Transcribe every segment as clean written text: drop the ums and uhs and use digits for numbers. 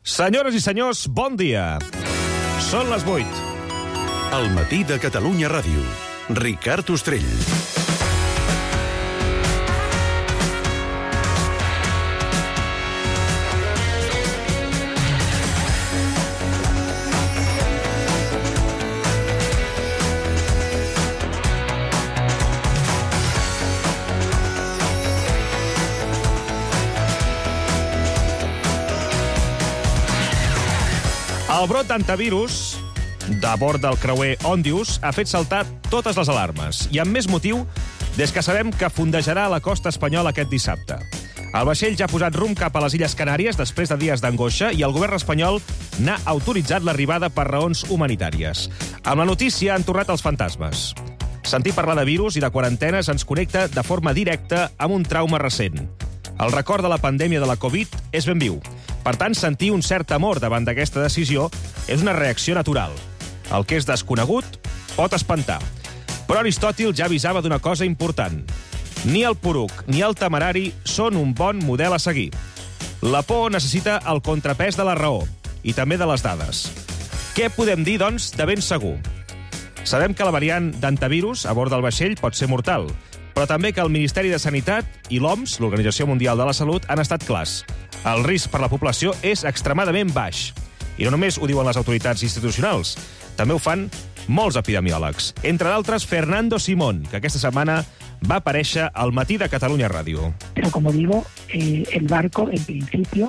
Senyores i senyors, bon dia. Són les 8. El matí de Catalunya Ràdio. Ricard Ostrell. El brot d'antivirus de bord del creuer Òndius ha fet saltar totes les alarmes, i amb més motiu des que sabem que fondejarà a la costa espanyola aquest dissabte. El vaixell ja ha posat rumb cap a les Illes Canàries després de dies d'angoixa i el govern espanyol n'ha autoritzat l'arribada per raons humanitàries. Amb la notícia han tornat els fantasmes. Sentir parlar de virus i de quarantenes ens connecta de forma directa amb un trauma recent. El record de la pandèmia de la Covid és ben viu. Per tant, sentir un cert temor davant d'aquesta decisió és una reacció natural. El que és desconegut pot espantar. Però Aristòtil ja avisava d'una cosa important. Ni el poruc ni el temerari són un bon model a seguir. La por necessita el contrapès de la raó i també de les dades. Què podem dir, doncs, de ben segur? Sabem que la variant d'antivirus a bord del vaixell pot ser mortal, però també que el Ministeri de Sanitat i l'OMS, l'Organització Mundial de la Salut, han estat clars. El risc per la població és extremadament baix. I no només ho diuen les autoritats institucionals, també ho fan molts epidemiòlegs. Entre d'altres, Fernando Simón, que aquesta setmana va aparèixer al matí de Catalunya Ràdio. Pero como digo, el barco, en principio,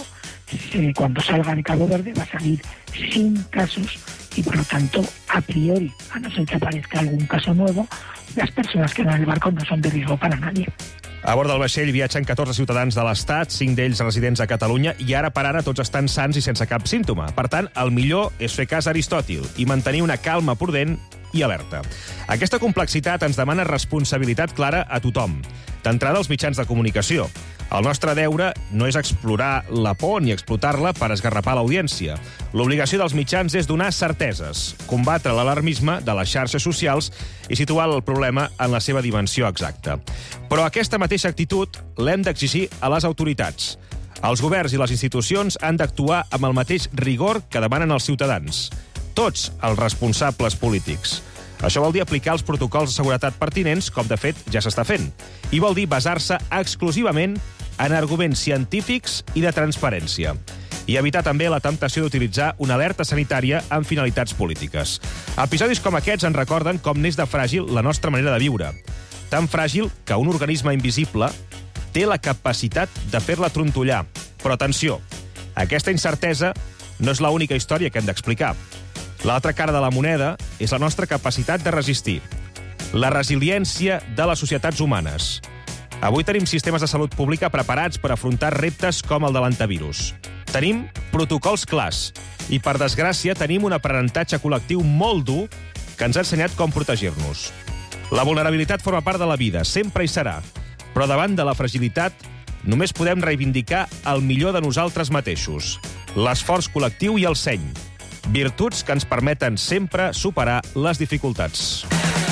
cuando salga de Cabo Verde, va a salir sin casos y, por lo tanto, a priori, a no ser que aparezca algún caso nuevo, las personas que van en el barco no son de riesgo para nadie. A bord del vaixell viatgen 14 ciutadans de l'Estat, 5 d'ells residents a Catalunya, i ara per ara tots estan sans i sense cap símptoma. Per tant, el millor és fer cas a Aristòtil i mantenir una calma prudent i alerta. Aquesta complexitat ens demana responsabilitat clara a tothom. D'entrada, als mitjans de comunicació. El nostre deure no és explorar la por ni explotar-la per esgarrapar l'audiència. L'obligació dels mitjans és donar certeses, combatre l'alarmisme de les xarxes socials i situar el problema en la seva dimensió exacta. Però aquesta mateixa actitud l'hem d'exigir a les autoritats. Els governs i les institucions han d'actuar amb el mateix rigor que demanen els ciutadans. Tots els responsables polítics. Això vol dir aplicar els protocols de seguretat pertinents, com de fet ja s'està fent. I vol dir basar-se exclusivament en arguments científics i de transparència. I evitar també la temptació d'utilitzar una alerta sanitària amb finalitats polítiques. Episodis com aquests ens recorden com n'és de fràgil la nostra manera de viure. Tan fràgil que un organisme invisible té la capacitat de fer-la trontollar. Però atenció, aquesta incertesa no és l'única història que hem d'explicar. L'altra cara de la moneda és la nostra capacitat de resistir. La resiliència de les societats humanes. Avui tenim sistemes de salut pública preparats per afrontar reptes com el de l'antivirus. Tenim protocols clars i, per desgràcia, tenim un aprenentatge col·lectiu molt dur que ens ha ensenyat com protegir-nos. La vulnerabilitat forma part de la vida, sempre hi serà. Però davant de la fragilitat només podem reivindicar el millor de nosaltres mateixos. L'esforç col·lectiu i el seny. Virtuts que ens permeten sempre superar les dificultats.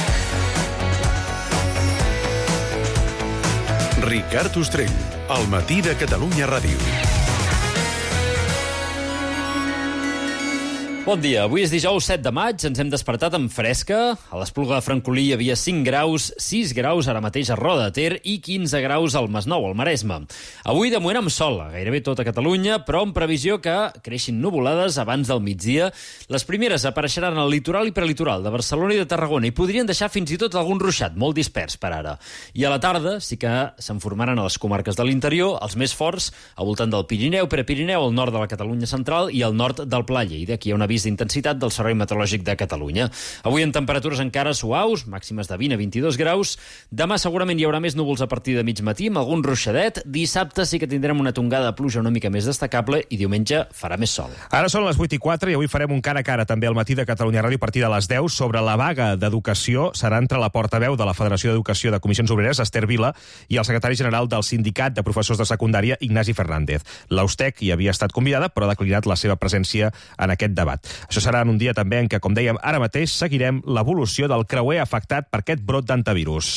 Ricard Ostrell. El matí de Catalunya Ràdio. Bon dia. Avui és dijous 7 de maig, ens hem despertat amb fresca. A l'Espluga de Francolí hi havia 5 graus, 6 graus ara mateix a Roda de Ter i 15 graus al Masnou, al Maresme. Avui, de moment, amb sol a gairebé tota Catalunya, però amb previsió que creixin nuvolades abans del migdia. Les primeres apareixeran al litoral i prelitoral de Barcelona i de Tarragona i podrien deixar fins i tot algun ruixat, molt dispers per ara. I a la tarda sí que se'n formaran a les comarques de l'interior, els més forts, al voltant del Pirineu, Prepirineu, al nord de la Catalunya central i al nord del Pla Lleida. Aquí hi ha un avís d'intensitat del Servei Meteorològic de Catalunya. Avui en temperatures encara suaus, màximes de 20 a 22 graus. Demà segurament hi haurà més núvols a partir de mig matí, amb algun ruixadet. Dissabte sí que tindrem una tongada de pluja una mica més destacable i diumenge farà més sol. Ara són les 8:04 i avui farem un cara a cara també al matí de Catalunya Ràdio a partir de les 10 sobre la vaga d'educació. Serà entre la portaveu de la Federació d'Educació de Comissions Obreres, Esther Vila, i el secretari general del Sindicat de Professors de Secundària, Ignasi Fernández. L'Austec hi havia estat convidada, però ha declinat la seva presència en aquest debat. Això serà en un dia també en què, com dèiem, ara mateix seguirem l'evolució del creuer afectat per aquest brot d'antivirus.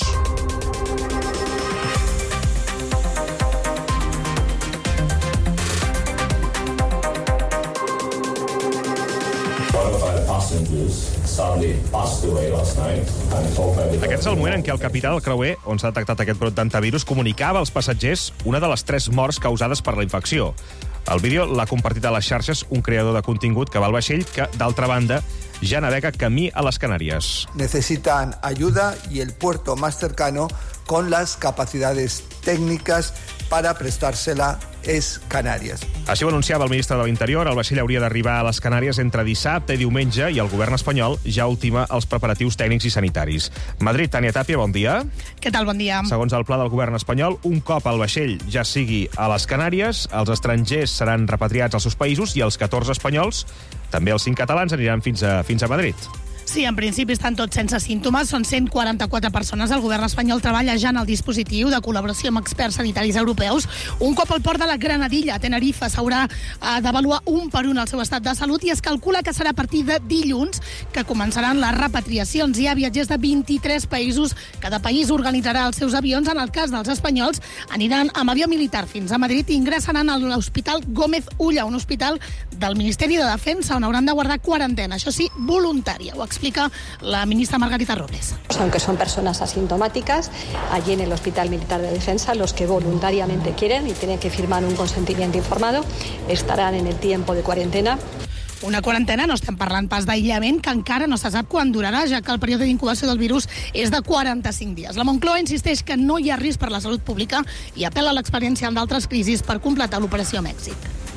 Aquest és el moment en què el capità del creuer, on s'ha detectat aquest brot d'antivirus, comunicava als passatgers una de les 3 morts causades per la infecció. El vídeo l'ha compartit a les xarxes un creador de contingut que va al vaixell que, d'altra banda, ja navega camí a les Canàries. Necesitan ayuda y el puerto más cercano con las capacidades técnicas para prestársela és Canàries. Així ho anunciava el ministre de l'Interior. El vaixell hauria d'arribar a les Canàries entre dissabte i diumenge i el govern espanyol ja ultima els preparatius tècnics i sanitaris. Madrid, Tània Tàpia, bon dia. Què tal, bon dia? Segons el pla del govern espanyol, un cop el vaixell ja sigui a les Canàries, els estrangers seran repatriats als seus països i els 14 espanyols, també els 5 catalans, aniran fins a Madrid. Sí, en principi estan tots sense símptomes. Són 144 persones. El govern espanyol treballa ja en el dispositiu de col·laboració amb experts sanitaris europeus. Un cop al port de la Granadilla, a Tenerife, s'haurà d'avaluar un per un el seu estat de salut i es calcula que serà a partir de dilluns que començaran les repatriacions. Hi ha viatgers de 23 països. Cada país organitzarà els seus avions. En el cas dels espanyols, aniran amb avió militar fins a Madrid i ingressaran a l'Hospital Gómez Ulla, un hospital del Ministeri de Defensa, on hauran de guardar quarantena, això sí, voluntària. Ho explica la ministra Margarita Robles. Aunque son personas asintomáticas, allí en el Hospital Militar de Defensa, los que voluntariamente quieren y tienen que firmar un consentimiento informado, estarán en el tiempo de cuarentena. Una quarantena, no estem parlant pas d'aïllament, que encara no se sap quan durarà, ja que el període d'incubació del virus és de 45 dies. La Moncloa insisteix que no hi ha risc per la salut pública i apel·la a l'experiència d'altres crisis per completar l'operació Mèxic.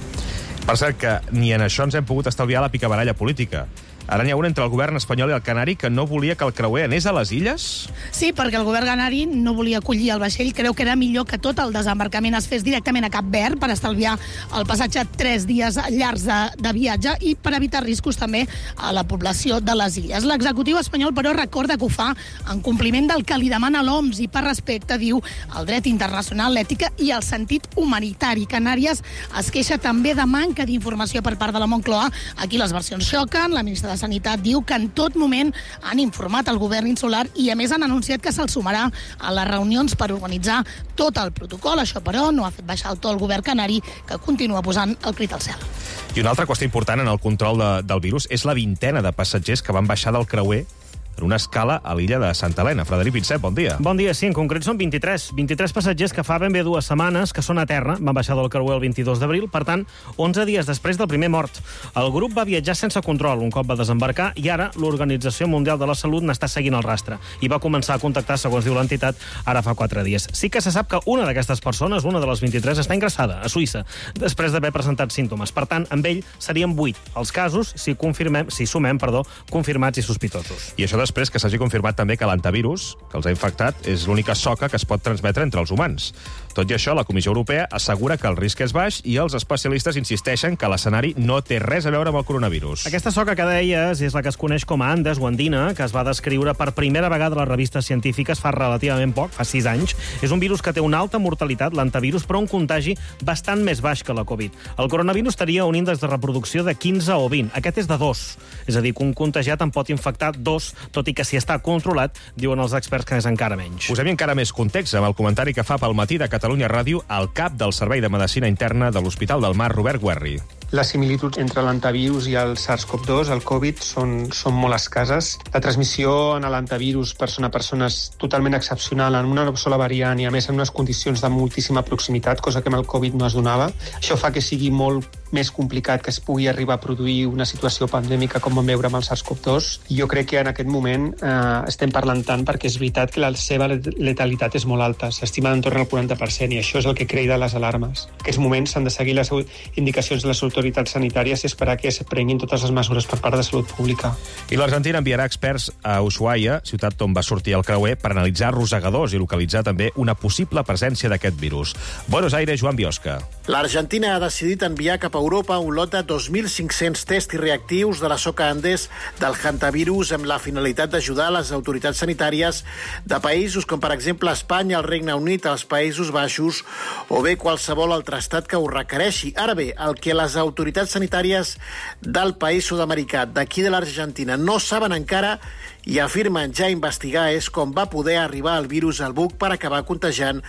Per cert, que ni en això ens hem pogut estalviar la picabaralla política. Ara n'hi ha un entre el govern espanyol i el canari que no volia que el creuer anés a les illes? Sí, perquè el govern canari no volia acollir el vaixell. Creu que era millor que tot el desembarcament es fes directament a Cap Verd per estalviar el passatge 3 dies llargs de viatge i per evitar riscos també a la població de les illes. L'executiu espanyol, però, recorda que ho fa en compliment del que li demana l'OMS i per respecte, diu, al dret internacional, l'ètica i el sentit humanitari. Canàries es queixa també de manca d'informació per part de la Moncloa. Aquí les versions xoquen. La ministra de Sanitat diu que en tot moment han informat el govern insular i a més han anunciat que se'l sumarà a les reunions per organitzar tot el protocol. Això, però, no ha fet baixar el to el govern canari, que continua posant el crit al cel. I una altra qüestió important en el control del virus és la 20ena de passatgers que van baixar del creuer en una escala a l'illa de Santa Helena. Frederic Pinsep, bon dia. Bon dia, sí, en concret són 23. 23 passatgers que fa ben bé 2 setmanes que són a terra, van baixar del creuer el 22 d'abril, per tant, 11 dies després del primer mort. El grup va viatjar sense control un cop va desembarcar i ara l'Organització Mundial de la Salut n'està seguint el rastre i va començar a contactar, segons diu l'entitat, ara fa 4 dies. Sí que se sap que una d'aquestes persones, una de les 23, està ingressada a Suïssa, després d'haver presentat símptomes. Per tant, amb ell serien 8 els casos si sumem confirmats i sospitosos. I això després que s'hagi confirmat també que l'antivirus que els ha infectat és l'única soca que es pot transmetre entre els humans. Tot i això, la Comissió Europea assegura que el risc és baix i els especialistes insisteixen que l'escenari no té res a veure amb el coronavirus. Aquesta soca que deies és la que es coneix com a Andes o Andina, que es va descriure per primera vegada a les revistes científiques fa relativament poc, fa 6 anys. És un virus que té una alta mortalitat, l'antivirus, però un contagi bastant més baix que la Covid. El coronavirus tenia un índex de reproducció de 15 o 20. Aquest és de 2. És a dir, que un contagiat en pot infectar 2, tot i que si està controlat, diuen els experts que és encara menys. Posem encara més context amb el comentari que fa pel Matí de Catalunya Ràdio el cap del Servei de Medicina Interna de l'Hospital del Mar, Robert Guerri. Les similituds entre l'antivirus i el SARS-CoV-2, el Covid, són molt escasses. La transmissió en l'antivirus persona a persona és totalment excepcional en una sola variant i, a més, en unes condicions de moltíssima proximitat, cosa que amb el Covid no es donava. Això fa que sigui molt més complicat que es pugui arribar a produir una situació pandèmica com vam veure amb el SARS-CoV-2. I jo crec que en aquest moment estem parlant tant perquè és veritat que la seva letalitat és molt alta. S'estima d'entorn al 40% i això és el que crida les alarmes. En aquests moments s'han de seguir les indicacions de les autoritats sanitàries i esperar que es prenguin totes les mesures per part de salut pública. I l'Argentina enviarà experts a Ushuaia, ciutat on va sortir el creuer, per analitzar rosegadors i localitzar també una possible presència d'aquest virus. Buenos Aires, Joan Biosca. L'Argentina ha decidit enviar cap a Europa un lot de 2.500 tests i reactius de la soca Andes del hantavirus amb la finalitat d'ajudar les autoritats sanitàries de països com, per exemple, Espanya, el Regne Unit, els Països Baixos o bé qualsevol altre estat que ho requereixi. Ara bé, el que les autoritats sanitàries del país sud-americà, d'aquí de l'Argentina, no saben encara i afirmen ja investigar és com va poder arribar el virus al buc per acabar contagiant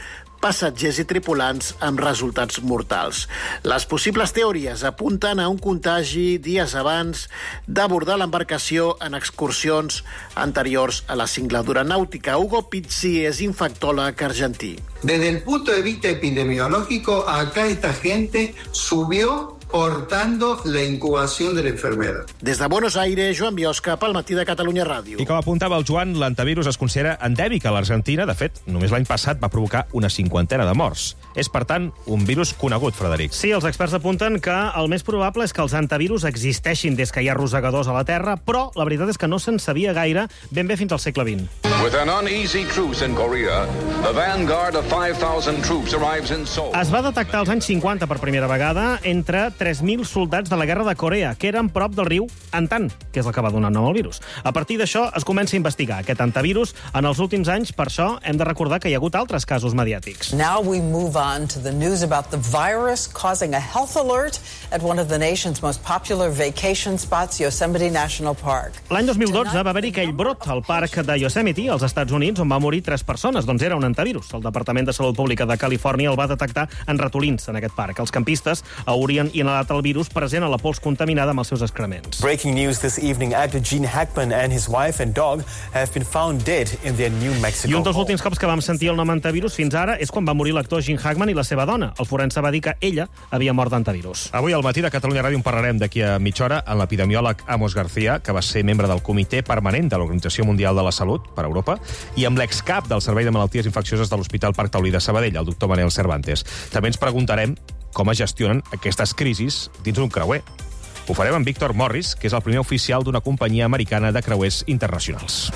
passatgers i tripulants amb resultats mortals. Les possibles teories apunten a un contagi dies abans d'abordar l'embarcació en excursions anteriors a la singladura nàutica. Hugo Pizzi és infectòleg argentí. Desde el punto de vista epidemiológico, acá esta gente subió portando la incubación de la enfermedad. Des de Buenos Aires, Joan Biosca, pel Matí de Catalunya Ràdio. I com apuntava el Joan, l'antivirus es considera endèmic a l'Argentina. De fet, només l'any passat va provocar una 50 de morts. És, per tant, un virus conegut, Frederic. Sí, els experts apunten que el més probable és que els antivirus existeixin des que hi ha rosegadors a la Terra, però la veritat és que no se'n sabia gaire ben bé fins al segle XX. With an uneasy truce in Korea, the vanguard of 5,000 troops arrives in Seoul. Es va detectar als anys 50 per primera vegada entre 3.000 soldats de la guerra de Corea, que eren prop del riu Antan, que és el que va donar nom al virus. A partir d'això es comença a investigar aquest antivirus. En els últims anys, per això, hem de recordar que hi ha hagut altres casos mediàtics. Now we move on to the news about the virus causing a health alert at one of the nation's most popular vacation spots, Yosemite National Park. L'any 2012 va haver-hi aquell brot al parc de Yosemite, als Estats Units, on va morir 3 persones. Doncs era un antivirus. El Departament de Salut Pública de Califòrnia el va detectar en ratolins en aquest parc. Els campistes haurien inhalat el virus present a la pols contaminada amb els seus excrements. Breaking news this evening, actor Gene Hackman and his wife and dog have been found dead in their New Mexico. I un dels últims cops que vam sentir el nom antivirus fins ara és quan va morir l'actor Gene Hackman i la seva dona. El forense va dir que ella havia mort d'antivirus. Avui al Matí de Catalunya Ràdio en parlarem d'aquí a mitja hora amb l'epidemiòleg Amos García, que va ser membre del Comitè Permanent de l'Organització Mundial de la Salut per a Europa, i amb l'excap del Servei de Malalties Infeccioses de l'Hospital Parc Taulí de Sabadell, el doctor Manel Cervantes. També ens preguntarem com es gestionen aquestes crisis dins d'un creuer. Ho farem amb Víctor Morris, que és el primer oficial d'una companyia americana de creuers internacionals.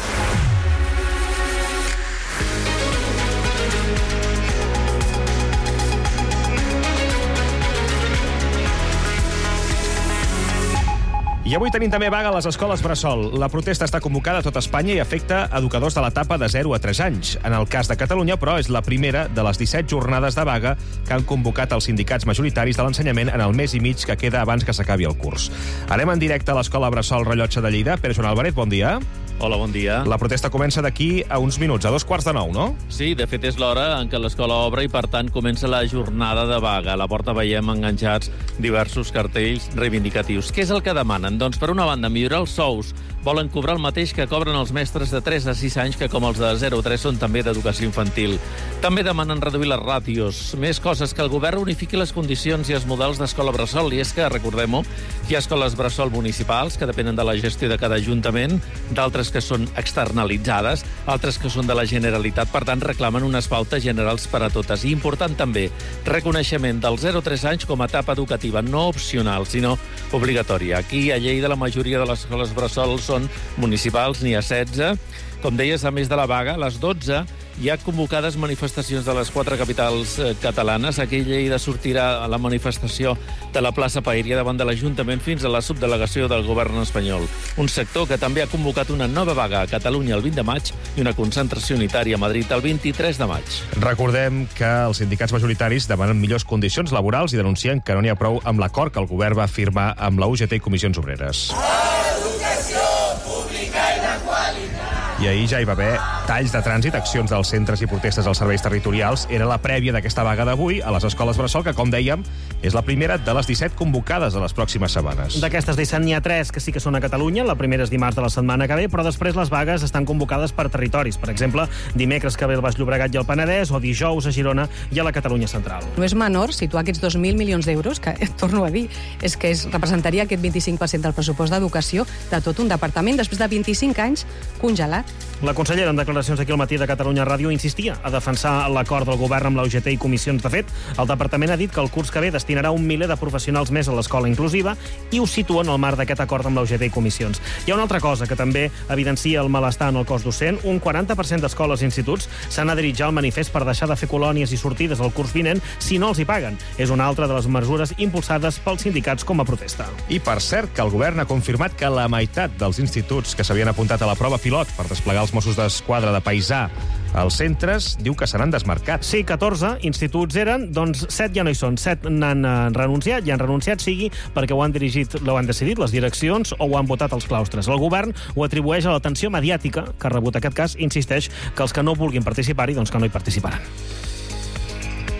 I avui tenim també vaga a les escoles bressol. La protesta està convocada a tot Espanya i afecta educadors de l'etapa de 0 a 3 anys. En el cas de Catalunya, però, és la primera de les 17 jornades de vaga que han convocat els sindicats majoritaris de l'ensenyament en el mes i mig que queda abans que s'acabi el curs. Anem en directe a l'escola bressol Rellotge de Lleida. Pere Joan Álvarez, bon dia. Hola, bon dia. La protesta comença d'aquí a uns minuts, a 9:15, no? Sí, de fet és l'hora en què l'escola obre i, per tant, comença la jornada de vaga. A la porta veiem enganxats diversos cartells reivindicatius. Què és el que demanen? Doncs, per una banda, millorar els sous. Volen cobrar el mateix que cobren els mestres de 3 a 6 anys, que com els de 0 a 3 són també d'educació infantil. També demanen reduir les ràtios. Més coses, que el govern unifiqui les condicions i els models d'escola bressol. I és que, recordem-ho, hi ha escoles bressol municipals que depenen de la gestió de cada ajuntament, d'altres que són externalitzades, altres que són de la Generalitat. Per tant, reclamen unes pautes generals per a totes. I important també, reconeixement dels 0 a 3 anys com a etapa educativa, no opcional, sinó obligatòria. Aquí, a Lleida, la majoria de les escoles bressol són municipals, n'hi ha 16. Com deies, a més de la vaga, a les 12 hi ha convocades manifestacions de les 4 capitals catalanes. Aquí a Lleida sortirà a la manifestació de la plaça Paeria davant de l'Ajuntament fins a la subdelegació del govern espanyol. Un sector que també ha convocat una nova vaga a Catalunya el 20 de maig i una concentració unitària a Madrid el 23 de maig. Recordem que els sindicats majoritaris demanen millors condicions laborals i denuncien que no n'hi ha prou amb l'acord que el govern va firmar amb la UGT i Comissions Obreres. Educació pública i de qualitat. I ahir ja hi va haver talls de trànsit, accions dels centres i protestes als serveis territorials. Era la prèvia d'aquesta vaga d'avui a les escoles bressol, que, com dèiem, és la primera de les 17 convocades a les pròximes setmanes. D'aquestes 17 n'hi ha 3 que sí que són a Catalunya. La primera és dimarts de la setmana que ve, però després les vagues estan convocades per territoris. Per exemple, dimecres que ve al Baix Llobregat i al Penedès, o dijous a Girona i a la Catalunya central. No és menor situar aquests 2.000 milions d'euros, que, torno a dir, és que representaria aquest 25% del pressupost d'educació de tot un departament després de 25 anys congelat. La consellera, en declaracions aquí al Matí de Catalunya Ràdio, insistia a defensar l'acord del govern amb la UGT i comissions. De fet, el departament ha dit que el curs que ve destinarà 1 miler de professionals més a l'escola inclusiva i ho situa en el marc d'aquest acord amb la UGT i comissions. Hi ha una altra cosa que també evidencia el malestar en el cos docent. Un 40% d'escoles i instituts s'han adherit ja al manifest per deixar de fer colònies i sortides al curs vinent si no els hi paguen. És una altra de les mesures impulsades pels sindicats com a protesta. I, per cert, que el govern ha confirmat que la meitat dels instituts que s'havien apuntat a la prova pilot per desplegar els Mossos d'Esquadra de paisà als centres, diu que se n'han desmarcat. Sí, 14 instituts eren, doncs 7 ja no hi són. 7 n'han renunciat, i han renunciat, sigui perquè ho han decidit les direccions o ho han votat els claustres. El govern ho atribueix a l'atenció mediàtica que ha rebut aquest cas. Insisteix que els que no vulguin participar-hi, doncs que no hi participaran.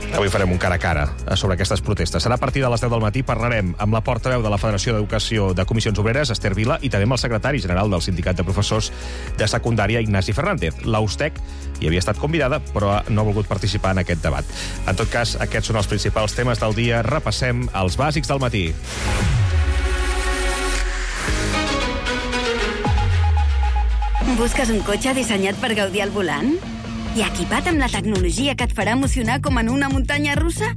Avui farem un cara a cara sobre aquestes protestes. Serà a partir de les 10 del matí. Parlarem amb la portaveu de la Federació d'Educació de Comissions Obreres, Esther Vila, i també amb el secretari general del Sindicat de Professors de Secundària, Ignasi Fernández. La USTEC hi havia estat convidada, però no ha volgut participar en aquest debat. En tot cas, aquests són els principals temes del dia. Repassem els bàsics del matí. Busques un cotxe dissenyat per gaudir al volant? I equipat amb la tecnologia que et farà emocionar com en una muntanya russa?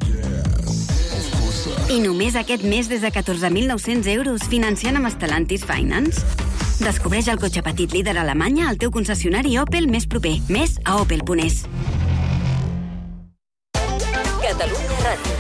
I només aquest mes des de 14.900 euros financiant amb Stellantis Finance? Descobreix el cotxe petit líder a Alemanya al teu concessionari Opel més proper. Més a opel.es. Catalunya Ràdio.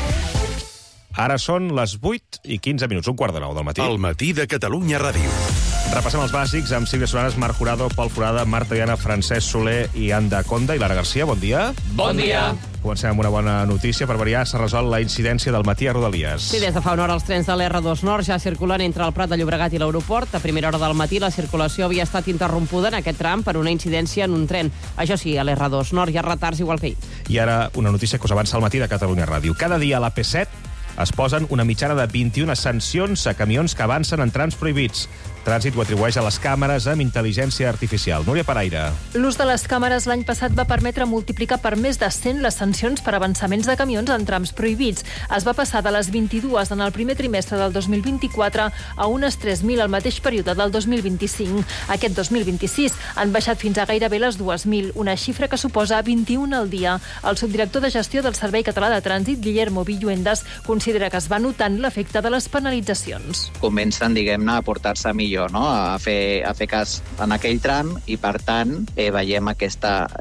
Ara són les 8:15, 8:45 del matí. El matí de Catalunya Ràdio. Repassem els bàsics amb Sílvia Solanes, Marc Jurado, Pol Forada, Marta Diana, Francesc Soler i Anda Conda i Lara Garcia. Bon dia. Bon dia. Comencem amb una bona notícia. Per variar, s'ha resolt la incidència del matí a Rodalies. Sí, des de fa una hora els trens de l'R2 Nord ja circulen entre el Prat de Llobregat i l'aeroport. A primera hora del matí la circulació havia estat interrompuda en aquest tram per una incidència en un tren. Això sí, a l'R2 Nord hi ha retards igual que ahir. I ara una notícia que us avança al matí de Catalunya Ràdio. Cada dia a la P7 es posen una mitjana de 21 sancions a camions que avancen en trams prohibits. Trànsit ho atribueix a les càmeres amb intel·ligència artificial. Núria Paraire. L'ús de les càmeres l'any passat va permetre multiplicar per més de 100 les sancions per avançaments de camions en trams prohibits. Es va passar de les 22 en el primer trimestre del 2024 a unes 3.000 al mateix període del 2025. Aquest 2026 han baixat fins a gairebé les 2.000, una xifra que suposa 21 al dia. El subdirector de gestió del Servei Català de Trànsit, Guillermo Villuendas, considera que es va notant l'efecte de les penalitzacions. Comencen, diguem-ne, a portar-se millor, no? a fer cas en aquell tram i, per tant, veiem aquest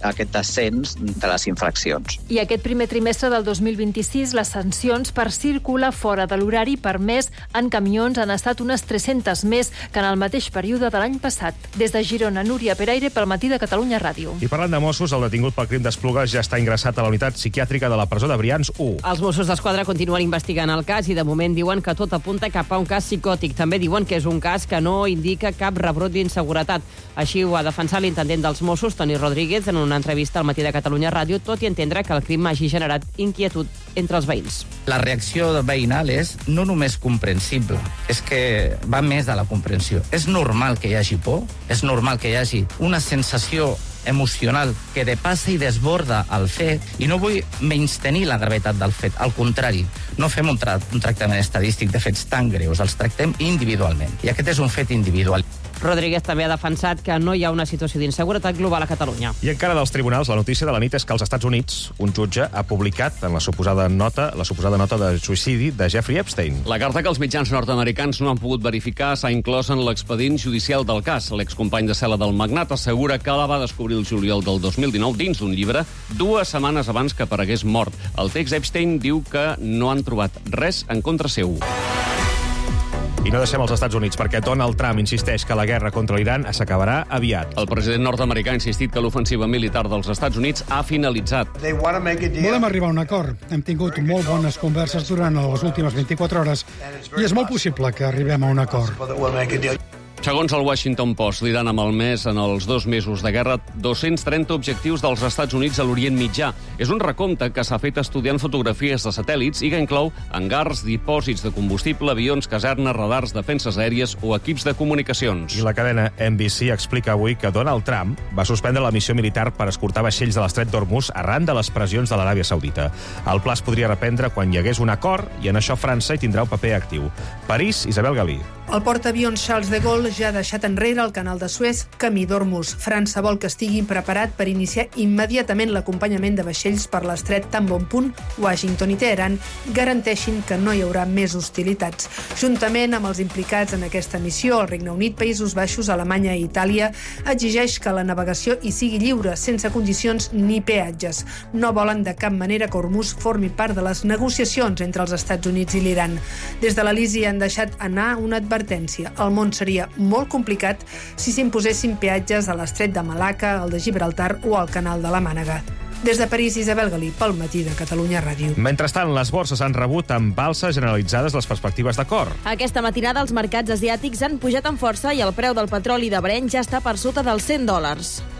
descens de les infraccions. I aquest primer trimestre del 2026 les sancions per circular fora de l'horari permès en camions han estat unes 300 més que en el mateix període de l'any passat. Des de Girona, Núria Peraire, pel matí de Catalunya Ràdio. I parlant de Mossos, el detingut pel crim d'Esplugues ja està ingressat a la unitat psiquiàtrica de la presó de Brians 1. Els Mossos d'Esquadra continuen investigant el cas i de moment diuen que tot apunta cap a un cas psicòtic. També diuen que és un cas que no indica cap rebrot d'inseguretat. Així ho ha defensat l'intendent dels Mossos, Toni Rodríguez, en una entrevista al matí de Catalunya Ràdio, tot i entendre que el crim hagi generat inquietud entre els veïns. La reacció veïnal és no només comprensible, és que va més de la comprensió. És normal que hi hagi por, és normal que hi hagi una sensació emocional que depassa i desborda el fet, i no vull menystenir la gravetat del fet, al contrari, no fem un tractament estadístic de fets tan greus, els tractem individualment, i aquest és un fet individual. Rodríguez també ha defensat que no hi ha una situació d'inseguretat global a Catalunya. I encara dels tribunals, la notícia de la nit és que als Estats Units un jutge ha publicat en la suposada nota de suïcidi de Jeffrey Epstein. La carta que els mitjans nord-americans no han pogut verificar s'ha inclòs en l'expedient judicial del cas. L'excompany de cel·la del magnat assegura que la va descobrir el juliol del 2019 dins d'un llibre 2 setmanes abans que aparegués mort. El text Epstein diu que no han trobat res en contra seu. I no deixem els Estats Units, perquè Donald Trump insisteix que la guerra contra l'Iran s'acabarà aviat. El president nord-americà ha insistit que l'ofensiva militar dels Estats Units ha finalitzat. Volem arribar a un acord. Hem tingut molt bones converses durant les últimes 24 hores i és molt possible que arribem a un acord. Segons el Washington Post, l'Iran ha malmès en els 2 mesos de guerra 230 objectius dels Estats Units a l'Orient Mitjà. És un recompte que s'ha fet estudiant fotografies de satèl·lits i que inclou hangars, dipòsits de combustible, avions, casernes, radars, defenses aèries o equips de comunicacions. I la cadena NBC explica avui que Donald Trump va suspendre la missió militar per escortar vaixells de l'estret d'Hormuz arran de les pressions de l'Aràbia Saudita. El pla es podria reprendre quan hi hagués un acord i en això França hi tindrà un paper actiu. París, Isabel Galí. El portaavions Charles de Gaulle ja ha deixat enrere el canal de Suez, camí d'Hormuz. França vol que estigui preparat per iniciar immediatament l'acompanyament de vaixells per l'estret tan bon punt Washington i Teheran garanteixin que no hi haurà més hostilitats. Juntament amb els implicats en aquesta missió, el Regne Unit, Països Baixos, Alemanya i Itàlia, exigeix que la navegació hi sigui lliure, sense condicions ni peatges. No volen de cap manera que Hormuz formi part de les negociacions entre els Estats Units i l'Iran. Des de l'Elisi han deixat anar una advertència. El món seria molt complicat si s'imposessin peatges a l'estret de Malacca, el de Gibraltar o al canal de la Mànega. Des de París, Isabel Galí, pel matí de Catalunya Ràdio. Mentrestant, les borses han rebut amb alces generalitzades les perspectives d'acord. Aquesta matinada els mercats asiàtics han pujat amb força i el preu del petroli de Brent ja està per sota dels $100.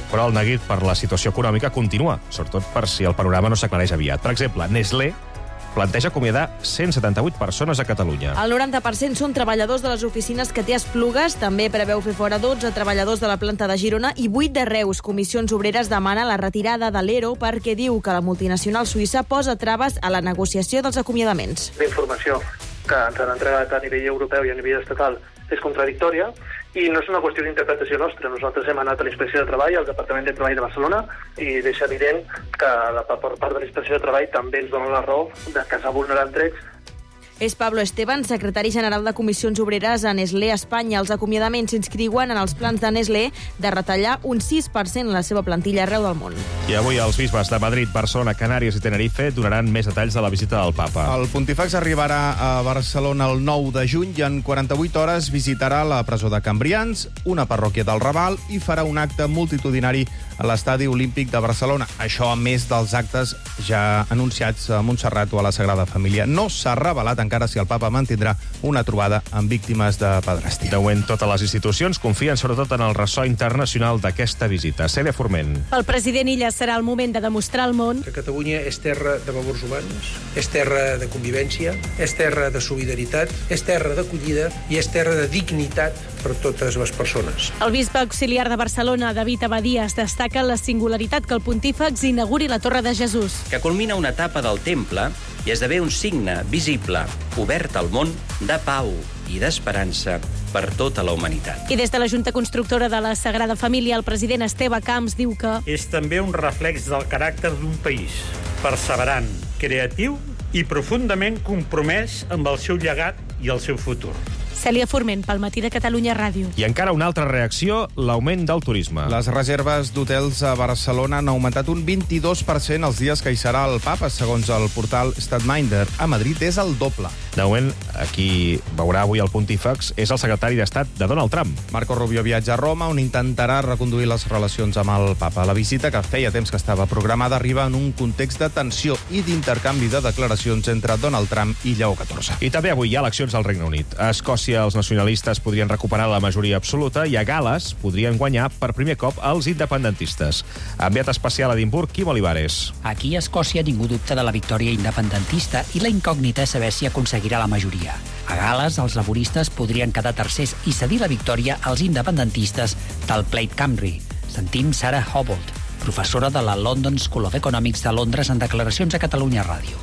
però el neguit per la situació econòmica continua, sobretot per si el panorama no s'aclareix aviat. Per exemple, Nestlé planteja acomiadar 178 persones a Catalunya. El 90% són treballadors de les oficines que té a Esplugues. També preveu fer fora 12 treballadors de la planta de Girona i 8 de Reus. Comissions Obreres demana la retirada de l'ERO perquè diu que la multinacional suïssa posa traves a la negociació dels acomiadaments. La informació que ens han entregat a nivell europeu i a nivell estatal és contradictòria i no és una qüestió d'interpretació nostra. Nosaltres hem anat a la Inspecció de Treball, al Departament de Treball de Barcelona, i deixa evident que per part de la Inspecció de Treball també ens dona la raó de que s'ha vulnerat drets. És Pablo Esteban, secretari general de Comissions Obreres a Nestlé Espanya. Els acomiadaments s'inscriuen en els plans de Nestlé de retallar un 6% la seva plantilla arreu del món. I avui els bisbes de Madrid, Barcelona, Canàries i Tenerife donaran més detalls de la visita del papa. El pontífex arribarà a Barcelona el 9 de juny i en 48 hores visitarà la presó de Cambrians, una parròquia del Raval i farà un acte multitudinari a l'Estadi Olímpic de Barcelona. Això a més dels actes ja anunciats a Montserrat o a la Sagrada Família. No s'ha revelat encara si el papa mantindrà una trobada amb víctimes de pederàstia. De moment, totes les institucions confien sobretot en el ressò internacional d'aquesta visita. Cèlia Forment. El president Illa serà el moment de demostrar al món que Catalunya és terra de valors humans, és terra de convivència, és terra de solidaritat, és terra d'acollida i és terra de dignitat per totes les persones. El bisbe auxiliar de Barcelona, David Abadías, destaca la singularitat que el pontífex inauguri la Torre de Jesús. Que culmina una etapa del temple i esdevé un signe visible, obert al món, de pau i d'esperança per tota la humanitat. I des de la Junta Constructora de la Sagrada Família, el president Esteve Camps diu que és també un reflex del caràcter d'un país, perseverant, creatiu i profundament compromès amb el seu llegat i el seu futur. Cèlia Forment, pel Matí de Catalunya Ràdio. I encara una altra reacció, l'augment del turisme. Les reserves d'hotels a Barcelona han augmentat un 22% els dies que hi serà el papa, segons el portal StatMinder. A Madrid és el doble. De moment, qui veurà avui el pontífex és el secretari d'Estat de Donald Trump. Marco Rubio viatja a Roma, on intentarà reconduir les relacions amb el papa. La visita, que feia temps que estava programada, arriba en un context de tensió i d'intercanvi de declaracions entre Donald Trump i Lleó XIV. I també avui hi ha eleccions al Regne Unit. A Escòcia els nacionalistes podrien recuperar la majoria absoluta i a Gal·les podrien guanyar per primer cop els independentistes. Enviat especial a Edimburg, Quim Olivares. Aquí a Escòcia ningú dubta de la victòria independentista i la incògnita és saber si aconseguirà la majoria. A Gal·les, els laboristes podrien quedar tercers i cedir la victòria als independentistes del Plaid Cymru. Sentim Sarah Hobbold, professora de la London School of Economics de Londres, en declaracions a Catalunya Ràdio.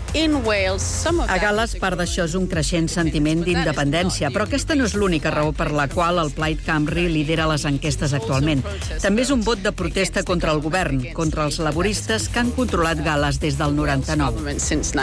A Gal·les, part d'això és un creixent sentiment d'independència, però aquesta no és l'única raó per la qual el Plaid Cymru lidera les enquestes actualment. També és un vot de protesta contra el govern, contra els laboristes que han controlat Gal·les des del 99.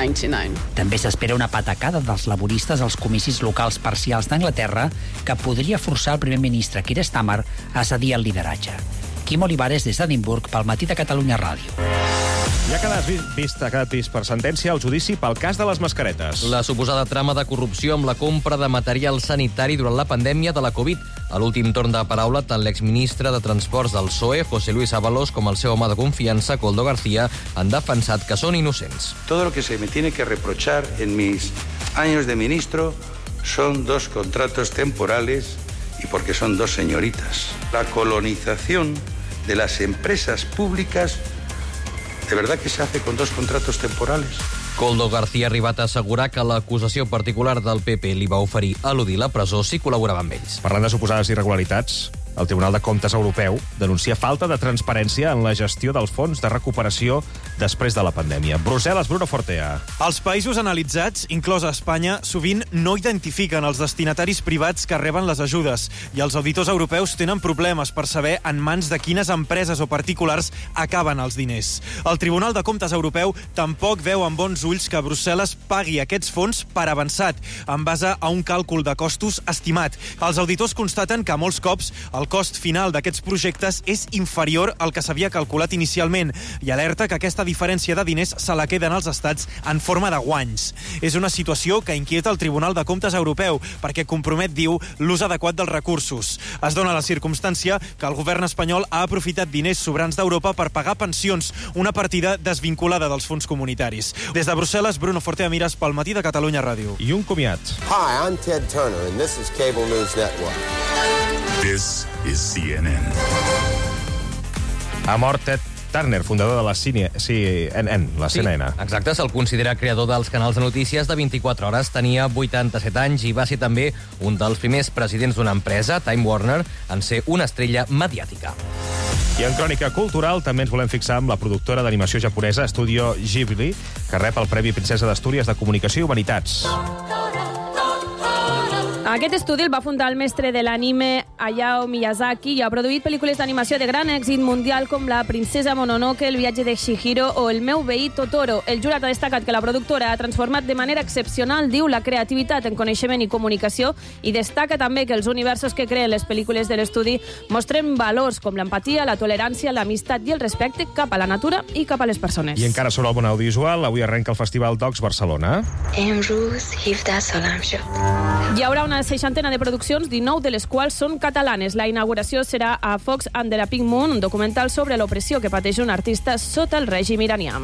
També s'espera una patacada dels laboristes als comicis locals parcials d'Anglaterra que podria forçar el primer ministre Keir Starmer a cedir el lideratge. Quim Olivares, des d'Edimburg, pel Matí de Catalunya Ràdio. Ja ha quedat vist per sentència el judici pel cas de les mascaretes. La suposada trama de corrupció amb la compra de material sanitari durant la pandèmia de la Covid. A l'últim torn de paraula, tant l'exministre de Transports del PSOE, José Luis Ábalos, com el seu home de confiança, Koldo García, han defensat que són innocents. Todo lo que se me tiene que reprochar en mis años de ministro son 2 contratos temporales y porque son 2 señoritas. La colonización de las empresas públicas, ¿de verdad que se hace con 2 contratos temporales? Koldo García ha arribat a assegurar que l'acusació particular del PP li va oferir eludir la presó si col·laborava amb ells. Parlant de suposades irregularitats, el Tribunal de Comptes Europeu denuncia falta de transparència en la gestió dels fons de recuperació després de la pandèmia. Brussel·les, Bruno Fortea. Els països analitzats, inclosa Espanya, sovint no identifiquen els destinataris privats que reben les ajudes i els auditors europeus tenen problemes per saber en mans de quines empreses o particulars acaben els diners. El Tribunal de Comptes Europeu tampoc veu amb bons ulls que Brussel·les pagui aquests fons per avançat, en base a un càlcul de costos estimat. Els auditors constaten que molts cops el cost final d'aquests projectes és inferior al que s'havia calculat inicialment i alerta que aquesta diferència de diners se la queden els estats en forma de guanys. És una situació que inquieta el Tribunal de Comptes Europeu perquè compromet, diu, l'ús adequat dels recursos. Es dona la circumstància que el govern espanyol ha aprofitat diners sobrants d'Europa per pagar pensions, una partida desvinculada dels fons comunitaris. Des de Brussel·les, Bruno Fortea Mires pel Matí de Catalunya Ràdio. I un comiat. Hi, I'm Ted Turner and this is Cable News Network. This is CNN. Ha mort Ted Turner, fundador de la CNN, la CNN. Exacte, se'l considera creador dels canals de notícies de 24 hores. Tenia 87 anys i va ser també un dels primers presidents d'una empresa, Time Warner, en ser una estrella mediàtica. I en crònica cultural també ens volem fixar amb la productora d'animació japonesa Studio Ghibli, que rep el Premi Princesa d'Astúries de Comunicació i Humanitats. Aquest estudi el va fundar el mestre de l'anime Hayao Miyazaki i ha produït pel·lícules d'animació de gran èxit mundial com La princesa Mononoke, El viatge de Chihiro o El meu veí Totoro. El jurat ha destacat que la productora ha transformat de manera excepcional, diu, la creativitat en coneixement i comunicació i destaca també que els universos que creen les pel·lícules de l'estudi mostren valors com l'empatia, la tolerància, l'amistat i el respecte cap a la natura i cap a les persones. I encara sobre el món audiovisual, avui arrenca el Festival Docs Barcelona. Hi haurà una seixantena de produccions, 19 de les quals són catalanes. La inauguració serà a Fox Under a Pink Moon, un documental sobre l'opressió que pateix un artista sota el règim iranià.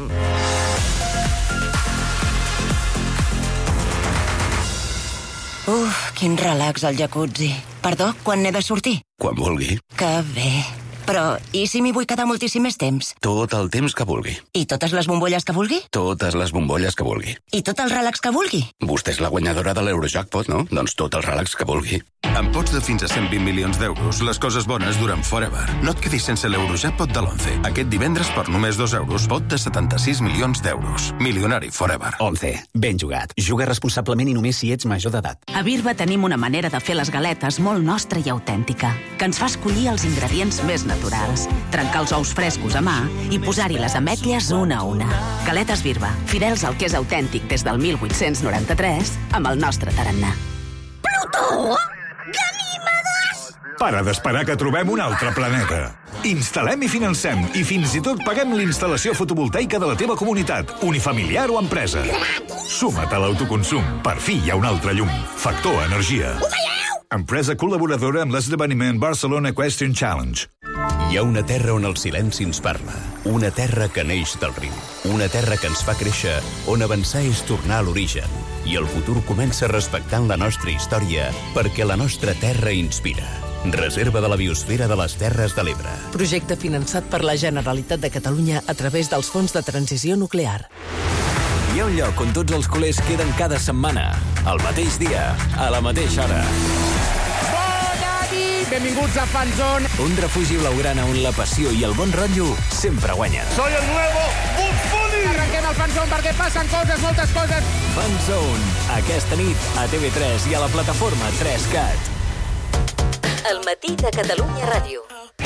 Quin relax al jacuzzi. Perdó, quan n'he de sortir? Quan vulgui. Que bé. Però, i si m'hi vull quedar moltíssim més temps? Tot el temps que vulgui. I totes les bombolles que vulgui? Totes les bombolles que vulgui. I tot el relax que vulgui? Vostè és la guanyadora de l'Eurojackpot, no? Doncs tot el relax que vulgui. Amb pots de fins a 120 milions d'euros, les coses bones duren forever. No et quedis sense l'Eurojackpot de l'11. Aquest divendres, per només 2 euros, pot de 76 milions d'euros. Milionari forever. 11. Ben jugat. Juga responsablement i només si ets major d'edat. A Birba tenim una manera de fer les galetes molt nostra i autèntica, que ens fa escollir els ingredients més naturals, trencar els ous frescos a mà i posar-hi les ametlles una a una. Galetes Birba, fidels al que és autèntic des del 1893, amb el nostre tarannà. Plutó! Que animadors! Para d'esperar que trobem un altre planeta. Instal·lem i financem i fins i tot paguem l'instal·lació fotovoltaica de la teva comunitat, unifamiliar o empresa. Suma't a l'autoconsum. Per fi hi ha un altre llum. Factor Energia. Empresa col·laboradora amb l'esdeveniment Barcelona Equestrian Challenge. Hi ha una terra on el silenci ens parla. Una terra que neix del riu. Una terra que ens fa créixer, on avançar és tornar a l'origen. I el futur comença respectant la nostra història, perquè la nostra terra inspira. Reserva de la biosfera de les Terres de l'Ebre. Projecte finançat per la Generalitat de Catalunya a través dels fons de transició nuclear. Hi ha un lloc on tots els culers queden cada setmana, al mateix dia, a la mateixa hora. Bona nit! Benvinguts a Fanzone. Un refugi blaugrana on la passió i el bon rotllo sempre guanyen. Soy el nuevo Bugs Bunny! Arrenquem el Fanzone perquè passen coses, moltes coses. Fanzone, aquesta nit a TV3 i a la plataforma 3CAT. El matí de Catalunya Ràdio.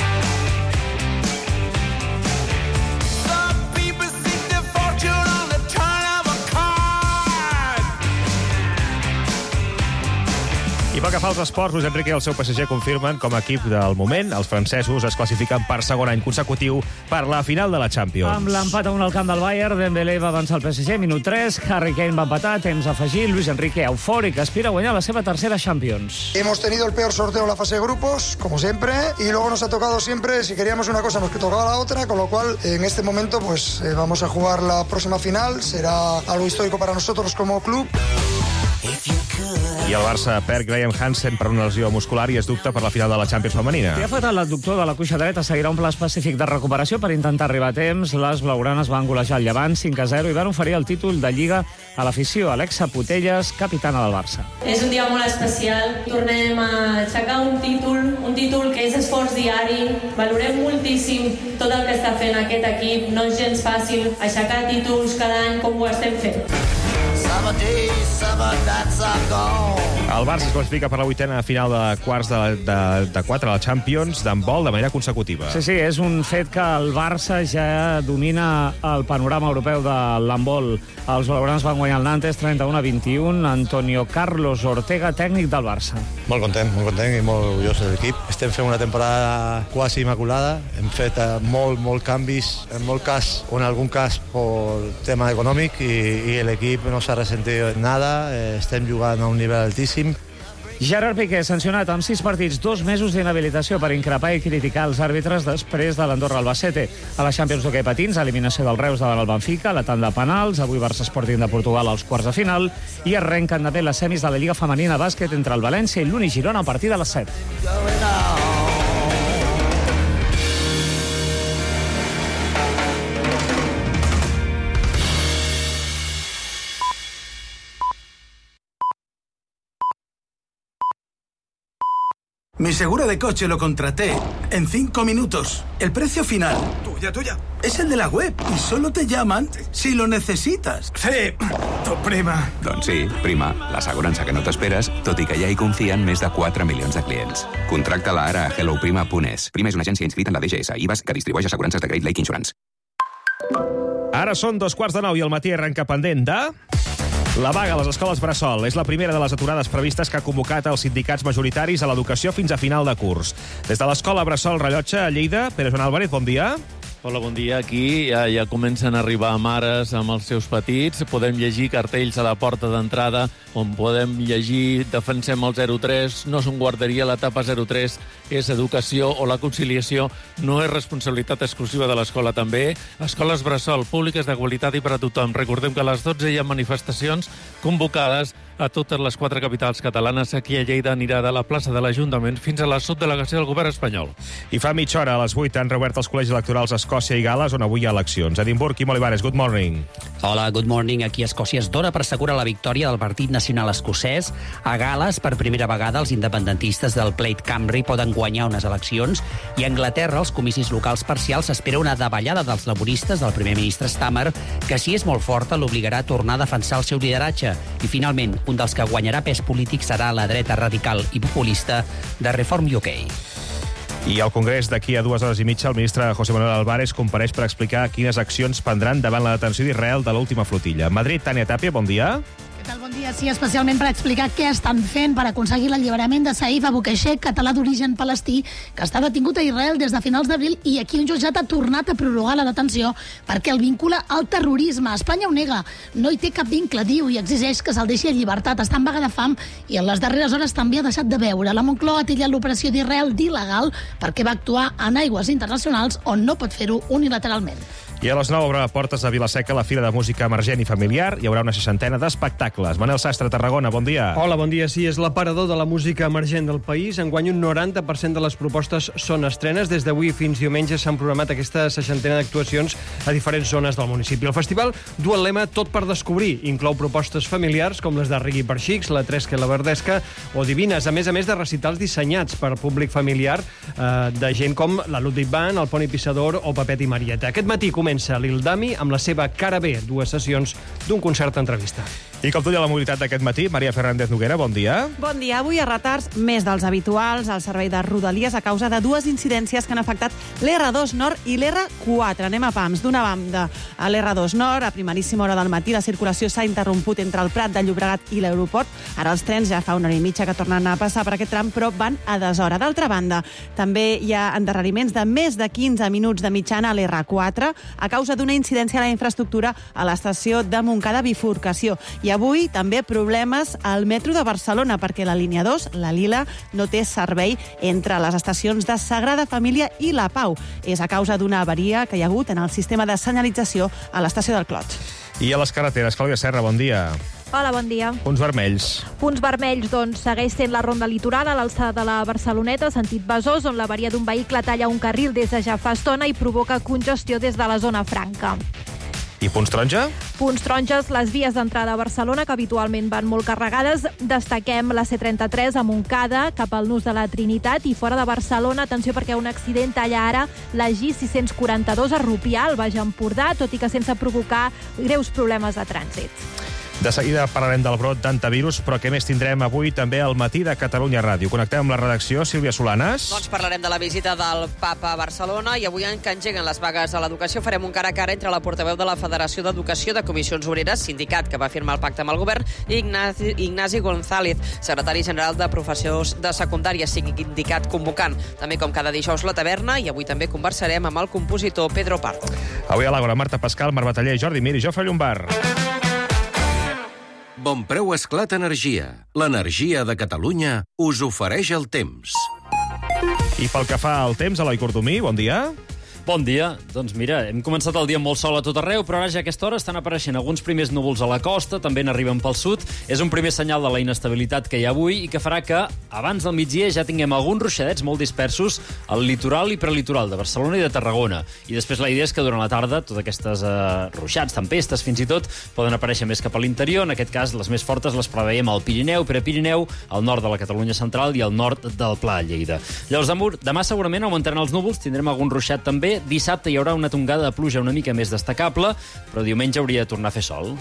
I pel que fa als esports, Luis Enrique i el seu PSG confirmen com a equip del moment. Els francesos es classifiquen per segon any consecutiu per la final de la Champions. Amb l'empat a 1 al camp del Bayern, Dembélé va avançar el PSG, minut 3, Harry Kane va empatar, temps afegit, Luis Enrique eufòric, aspira a guanyar la seva tercera Champions. Hemos tenido el peor sorteo en la fase de grupos, como siempre, y luego nos ha tocado siempre, si queríamos una cosa, nos tocaba la otra, con lo cual, en este momento, pues vamos a jugar la próxima final, será algo histórico para nosotros como club. I el Barça perd Graham Hansen per una lesió muscular i es dubta per la final de la Champions femenina. I ha fet l'adductor de la cuixa dreta, seguirà un pla específic de recuperació per intentar arribar a temps. Les blaugranes van golejar el Llevant 5-0 i van oferir el títol de Lliga a l'afició. Alexa Putelles, capitana del Barça. És un dia molt especial. Tornem a aixecar un títol que és esforç diari. Valorem moltíssim tot el que està fent aquest equip. No és gens fàcil aixecar títols cada any com ho estem fent. El Barça es classifica per la 8a final de quarts de 4 a la Champions d'handbol de manera consecutiva. Sí, és un fet que el Barça ja domina el panorama europeu de l'handbol. Els blaugranes van guanyar el Nantes 31-21. Antonio Carlos Ortega, tècnic del Barça. Molt content i molt orgullós de l'equip. Estem fent una temporada quasi immaculada. Hem fet molt canvis, en molt cas, o en algun cas per tema econòmic, i l'equip no s'ha ressentit nada. Estem jugant a un nivell altíssim. Gerard Piqué, sancionat amb 6 partits, 2 mesos d'inhabilitació per increpar i criticar els àrbitres després de l'Andorra-Albacete. A la Champions d'hoquei patins, eliminació del Reus davant el Benfica, la tanda de penals, avui Barça Sporting de Portugal als quarts de final, i arrenquen també les semis de la Lliga Femenina de Bàsquet entre el València i l'Uni Girona a partir de les 7. Mi seguro de coche lo contraté en 5 minutos. El precio final... Tuya. Es el de la web y solo te llaman si lo necessites. Sí, tu prima. Doncs sí, prima, l'assegurança que no t'esperes, tot i que ja hi confien més de 4 milions de clients. Contracta-la ara a helloprima.es. Prima és una agència inscrita en la DGS IVAS que distribueix assegurances de Great Lake Insurance. Ara són 2:15 i el matí arrenca pendent de... La vaga a les escoles Bressol és la primera de les aturades previstes que ha convocat els sindicats majoritaris a l'educació fins a final de curs. Des de l'escola Bressol Rellotge, a Lleida, Pere Joan Álvarez, bon dia. Hola, bon dia. Aquí ja comencen a arribar mares amb els seus petits. Podem llegir cartells a la porta d'entrada on podem llegir defensem el 03, no som guarderia, l'etapa 03 és educació o la conciliació no és responsabilitat exclusiva de l'escola també. Escoles Bressol, públiques de qualitat i per a tothom. Recordem que a les 12 hi ha manifestacions convocades a totes les 4 capitals catalanes. Aquí a Lleida anirà de la plaça de l'Ajuntament fins a la subdelegació del govern espanyol. I fa mitja hora, a les 8, han reobert els col·legis electorals a Escòcia i Gales, on avui hi ha eleccions. Edimburg, Quim Olivares, good morning. Hola, good morning. Aquí a Escòcia es dona per segura la victòria del Partit Nacional Escocès. A Gales, per primera vegada, els independentistes del Plaid Cymru poden guanyar unes eleccions. I a Anglaterra, els comicis locals parcials, s'espera una davallada dels laboristes del primer ministre Starmer, que si és molt forta l'obligarà a tornar a defensar el seu lideratge. I finalment, un dels que guanyarà pes polític serà la dreta radical i populista de Reform UK. I al Congrés, d'aquí a 2 hores i mitja, el ministre José Manuel Álvarez compareix per explicar quines accions prendran davant la detenció d'Israel de l'última flotilla. Madrid, Tània Tàpia, bon dia. Què tal? Bon dia. Sí, especialment per explicar què estan fent per aconseguir l'alliberament de Saif Abu Qaishek, català d'origen palestí, que està detingut a Israel des de finals d'abril i aquí un jutjat ha tornat a prorrogar la detenció perquè el vincula al terrorisme. Espanya ho nega. No hi té cap vincle, diu, i exigeix que se'l deixi en llibertat. Està en vaga de fam i en les darreres hores també ha deixat de beure. La Moncloa ha titllat l'operació d'Israel d'il·legal perquè va actuar en aigües internacionals on no pot fer-ho unilateralment. I a les 9 obre portes a Vila-seca la Fira de Música Emergent i Familiar. Hi haurà una 60 d'espectacles. Manel Sastre, Tarragona, bon dia. Hola, bon dia. Sí, és l'aparador de la música emergent del país. Enguany un 90% de les propostes són estrenes. Des d'avui fins diumenge s'han programat aquesta 60 d'actuacions a diferents zones del municipi. El festival du el lema Tot per descobrir. Inclou propostes familiars com les de Rigui per Xics, La Tresca i la Verdesca o Divines, a més de recitals dissenyats per públic familiar de gent com la Ludwig Band, el Poni Pissador o Pepet i Marieta. Aquest matí comença Lil Dami amb la seva Cara B, 2 sessions d'un concert entrevista. I com tu la mobilitat d'aquest matí, Maria Fernández Noguera, bon dia. Bon dia. Avui a retards més dels habituals al servei de Rodalies a causa de 2 incidències que han afectat l'R2 Nord i l'R4. Anem a pams. D'una banda, a l'R2 Nord, a primeríssima hora del matí, la circulació s'ha interromput entre el Prat de Llobregat i l'aeroport. Ara els trens ja fa 1 hora i mitja que tornen a passar per aquest tram, però van a deshora. D'altra banda, també hi ha endarreriments de més de 15 minuts de mitjana a l'R4 a causa d'una incidència a la infraestructura a l'estació de Montcada Bifurcació. I avui també problemes al metro de Barcelona perquè la línia 2, la Lila, no té servei entre les estacions de Sagrada Família i La Pau. És a causa d'una avaria que hi ha hagut en el sistema de senyalització a l'estació del Clot. I a les carreteres, Clàudia Serra, bon dia. Hola, bon dia. Punts vermells. Punts vermells, doncs, segueix sent la ronda litoral a l'alçada de la Barceloneta, sentit Besòs, on l'avaria d'un vehicle talla un carril des de ja fa estona i provoca congestió des de la zona franca. I punts taronja? Punts taronges, les vies d'entrada a Barcelona, que habitualment van molt carregades. Destaquem la C33 a Montcada, cap al Nus de la Trinitat, i fora de Barcelona, atenció perquè un accident talla ara la G642 a Rupià, al Baix Empordà, tot i que sense provocar greus problemes de trànsit. De seguida parlarem del brot d'antivirus, però què més tindrem avui també al matí de Catalunya Ràdio. Connectem amb la redacció. Sílvia Solanes. Doncs parlarem de la visita del papa a Barcelona i avui en què engeguen les vagues a l'educació farem un cara a cara entre la portaveu de la Federació d'Educació de Comissions Obreres, sindicat que va firmar el pacte amb el govern, i Ignasi González, secretari general de Professors de Secundària, sindicat convocant. També com cada dijous la taverna i avui també conversarem amb el compositor Pedro Pardo. Avui a l'Àgora, Marta Pascal, Marc Bataller, Jordi Mir i Jofre Llombard. Bonpreu Esclat Energia. L'energia de Catalunya us ofereix el temps. I pel que fa al temps, Eloi Cordomí, bon dia. Bon dia. Doncs mira, hem començat el dia molt sol a tot arreu, però ara ja a aquesta hora estan apareixent alguns primers núvols a la costa, també n'arriben pel sud. És un primer senyal de la inestabilitat que hi ha avui i que farà que abans del migdia ja tinguem alguns ruixadets molt dispersos al litoral i prelitoral de Barcelona i de Tarragona. I després la idea és que durant la tarda totes aquestes ruixats, tempestes fins i tot, poden aparèixer més cap a l'interior. En aquest cas, les més fortes les preveiem al Pirineu, Prepirineu, al nord de la Catalunya central i al nord del Pla de Lleida. Llavors, demà segurament augmentaran els núvols, tindrem algun ruixat també. Dissabte hi haurà una tongada de pluja una mica més destacable, però diumenge hauria de tornar a fer sol.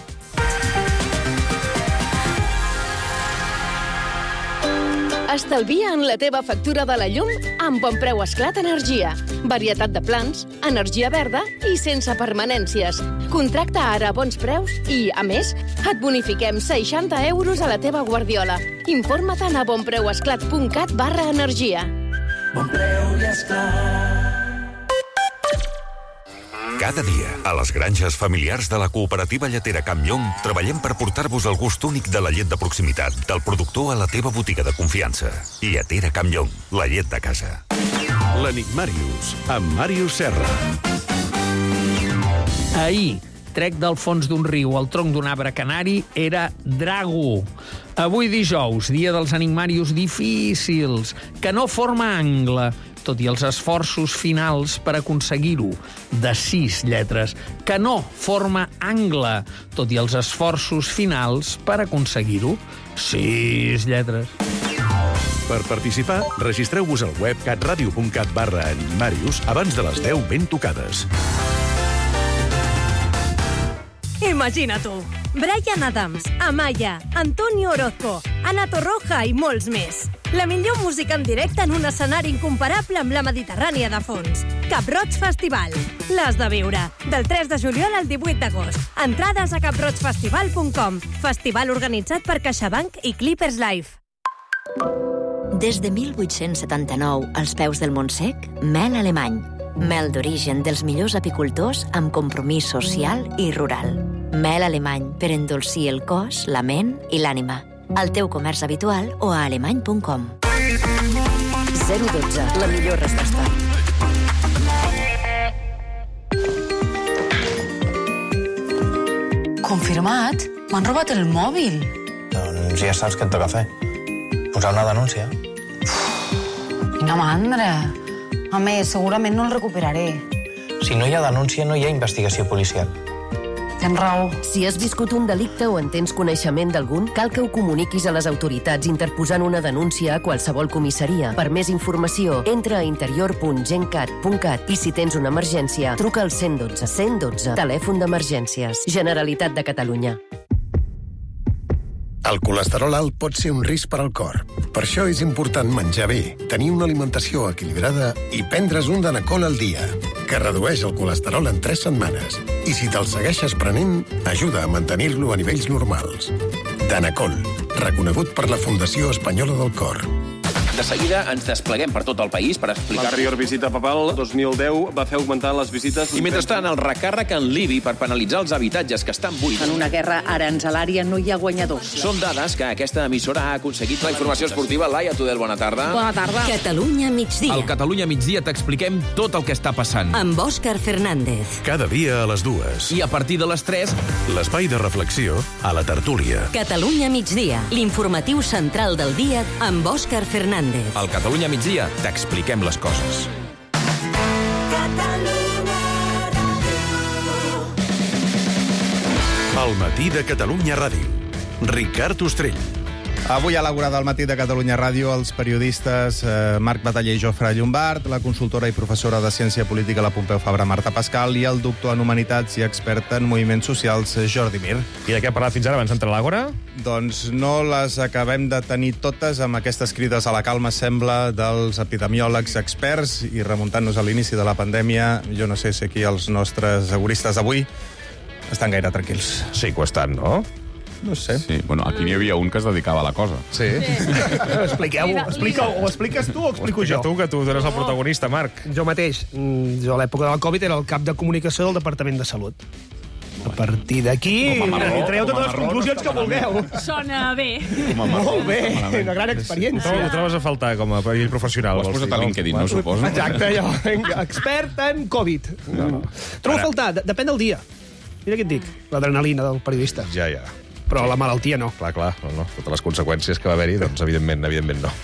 Estalvia en la teva factura de la llum amb Bon Preu Esclat Energia. Varietat de plans, energia verda i sense permanències. Contracta ara a bons preus i, a més, et bonifiquem 60 euros a la teva guardiola. Informa-te'n a bonpreuesclat.cat/energia. Bon Preu i Esclat. Cada dia, a les granges familiars de la cooperativa lletera Camp Llong, treballem per portar-vos el gust únic de la llet de proximitat, del productor a la teva botiga de confiança. Lletera Camp Llong, la llet de casa. L'Enigmàrius, amb Màrius Serra. Ahir, trec del fons d'un riu al tronc d'un arbre canari, era Drago. Avui dijous, dia dels enigmàrius difícils, que no forma angle, tot i els esforços finals per aconseguir-ho, de 6 lletres, que no forma angle, tot i els esforços finals per aconseguir-ho, 6 lletres. Per participar, registreu-vos al web catradio.cat/enigmàrius abans de les 10 ben tocades. Imagina tu, Bryan Adams, Amaya, Antonio Orozco, Ana Torroja i molts més. La millor música en directe en un escenari incomparable amb la Mediterrània de fons. Cap Roig Festival. L'has de viure. Del 3 de juliol al 18 d'agost. Entrades a caproigfestival.com. Festival organitzat per CaixaBank i Clippers Life. Des de 1879, als peus del Montsec, mel alemany. Mel d'origen dels millors apicultors amb compromís social i rural. Mel alemany per endolcir el cos, la ment i l'ànima. Al teu comerç habitual o a alemany.com. 012, la millor resposta. Confirmat? M'han robat el mòbil. Doncs ja saps què et toca fer. Posar una denúncia. Quina mandra. A més, segurament no el recuperaré. Si no hi ha denúncia, no hi ha investigació policial. Tens raó. Si has viscut un delicte o en tens coneixement d'algun, cal que ho comuniquis a les autoritats interposant una denúncia a qualsevol comissaria. Per més informació, entra a interior.gencat.cat i si tens una emergència, truca al 112 112, telèfon d'emergències. Generalitat de Catalunya. El colesterol alt pot ser un risc per al cor. Per això és important menjar bé, tenir una alimentació equilibrada i prendre's un Danacol al dia, que redueix el colesterol en 3 setmanes. I si te'l segueixes prenent, ajuda a mantenir-lo a nivells normals. Danacol, reconegut per la Fundació Espanyola del Cor. De seguida ens despleguem per tot el país per explicar... L'anterior visita papal, 2010, va fer augmentar les visites... I mentrestant, el recàrrec en l'IBI per penalitzar els habitatges que estan buits. En una guerra aranzelària no hi ha guanyadors. Són dades que aquesta emissora ha aconseguit. La informació esportiva, Laia Tudel, bona tarda. Bona tarda. Catalunya migdia. Al Catalunya migdia t'expliquem tot el que està passant. Amb Òscar Fernández. Cada dia a les 2. I a partir de les 3... L'espai de reflexió a la tertúlia. Catalunya migdia, l'informatiu central del dia amb Òscar Fernández. Al Catalunya migdia t'expliquem les coses. El matí de Catalunya Ràdio. Ricard Ostrell. Avui a l'augurada del matí de Catalunya Ràdio els periodistes Marc Bataller i Jofre Llombart, la consultora i professora de Ciència Política la Pompeu Fabra Marta Pascal i el doctor en Humanitats i expert en moviments socials Jordi Mir. I de què ha parlat fins ara abans d'entrar a l'àgora? Doncs no les acabem de tenir totes amb aquestes crides a la calma, sembla, dels epidemiòlegs experts i remuntant-nos a l'inici de la pandèmia, jo no sé si aquí els nostres auguristes d'avui estan gaire tranquils. Sí que ho estan, no? No sé. Sí, bueno, aquí n'hi havia un que es dedicava a la cosa. Sí. Expliqueu-ho. Ho expliques tu o explico jo? Tu, que tu eres el protagonista, Marc. Jo mateix. Jo a l'època del Covid era el cap de comunicació del Departament de Salut. A partir d'aquí... Traieu totes les conclusions que vulgueu. Sona bé. Molt bé, una gran experiència. Ho trobes a faltar com a perill professional. Ho has posat a LinkedIn, no suposo? Exacte, allò, expert en Covid. Trobo a faltar, depèn del dia. Mira què et dic, l'adrenalina del periodista. Ja. Però la malaltia no. Clar, no. Totes les conseqüències que va haver-hi, doncs evidentment no.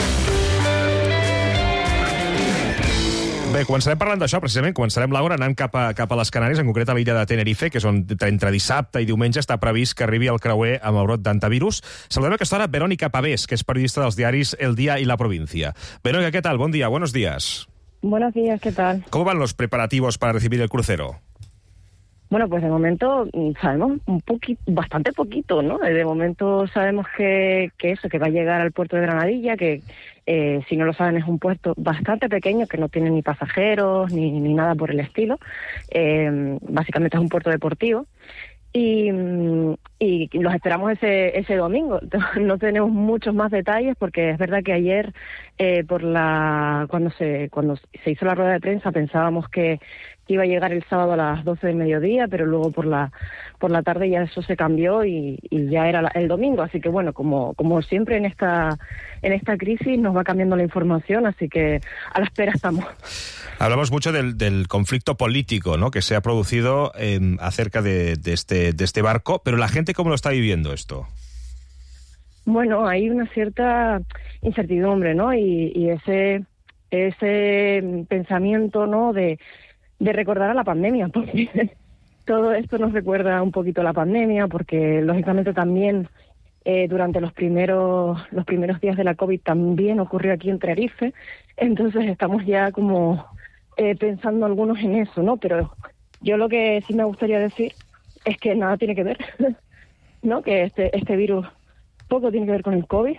Bé, començarem parlant d'això, precisament. Començarem, Laura, anant cap a les Canàries, en concret a l'illa de Tenerife, que és on entre dissabte i diumenge està previst que arribi el creuer amb el brot d'antivirus. Saludem a aquesta hora Verónica Pavés, que és periodista dels diaris El Día y La Provincia. Verónica, ¿qué tal? Buen día, buenos días. Buenos días, ¿qué tal? ¿Cómo van los preparativos para recibir el crucero? Bueno, pues de momento sabemos bastante poquito, ¿no? De momento sabemos que va a llegar al puerto de Granadilla, que si no lo saben es un puerto bastante pequeño, que no tiene ni pasajeros ni nada por el estilo. Básicamente es un puerto deportivo. Y los esperamos ese domingo. No tenemos muchos más detalles porque es verdad que ayer cuando se hizo la rueda de prensa pensábamos que iba a llegar el sábado a las 12 del mediodía, pero luego por la tarde ya eso se cambió y ya era el domingo. Así que bueno, como siempre en esta crisis nos va cambiando la información, así que a la espera estamos. Hablamos mucho del conflicto político, ¿no?, que se ha producido acerca de este barco, pero la gente, ¿cómo lo está viviendo esto? Bueno, hay una cierta incertidumbre, ¿no? Y ese pensamiento, ¿no?, de recordar a la pandemia, porque todo esto nos recuerda un poquito a la pandemia, porque lógicamente también durante los primeros días de la COVID también ocurrió aquí en Tenerife, entonces estamos ya como pensando algunos en eso, ¿no? Pero yo lo que sí me gustaría decir es que nada tiene que ver, ¿no? Que este virus poco tiene que ver con el COVID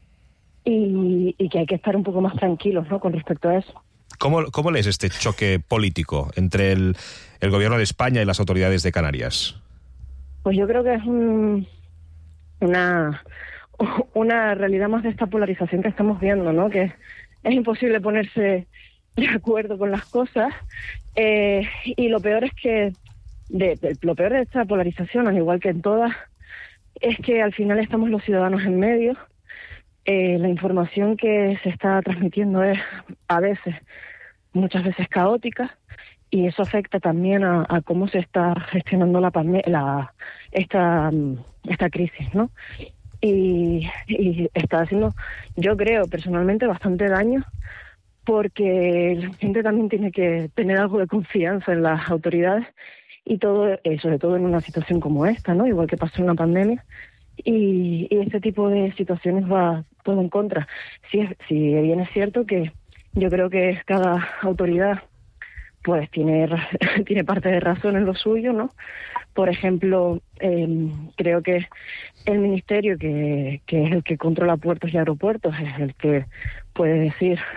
y que hay que estar un poco más tranquilos, ¿no?, con respecto a eso. ¿Cómo lees este choque político entre el gobierno de España y las autoridades de Canarias? Pues yo creo que es una realidad más de esta polarización que estamos viendo, ¿no? Que es imposible ponerse de acuerdo con las cosas y lo peor es que lo peor de esta polarización, al igual que en todas, es que al final estamos los ciudadanos en medio. La información que se está transmitiendo es muchas veces caótica, y eso afecta también a cómo se está gestionando esta crisis, ¿no? Y está haciendo, yo creo personalmente, bastante daño, porque la gente también tiene que tener algo de confianza en las autoridades y todo, sobre todo en una situación como esta, ¿no? Igual que pasó en la pandemia. Y este tipo de situaciones va todo en contra. Si bien es cierto que yo creo que cada autoridad pues tiene parte de razón en lo suyo, ¿no? Por ejemplo, creo que el ministerio que es el que controla puertos y aeropuertos es el que puede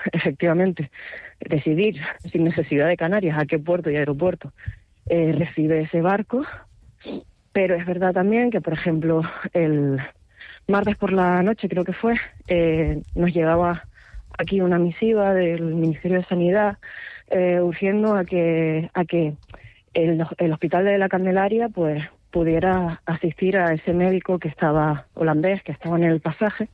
decidir sin necesidad de Canarias a qué puerto y aeropuerto recibe ese barco. Pero es verdad también que, por ejemplo, el martes por la noche, creo que fue, nos llegaba aquí una misiva del Ministerio de Sanidad urgiendo a que el Hospital de la Candelaria pues pudiera asistir a ese médico holandés que estaba en el pasaje.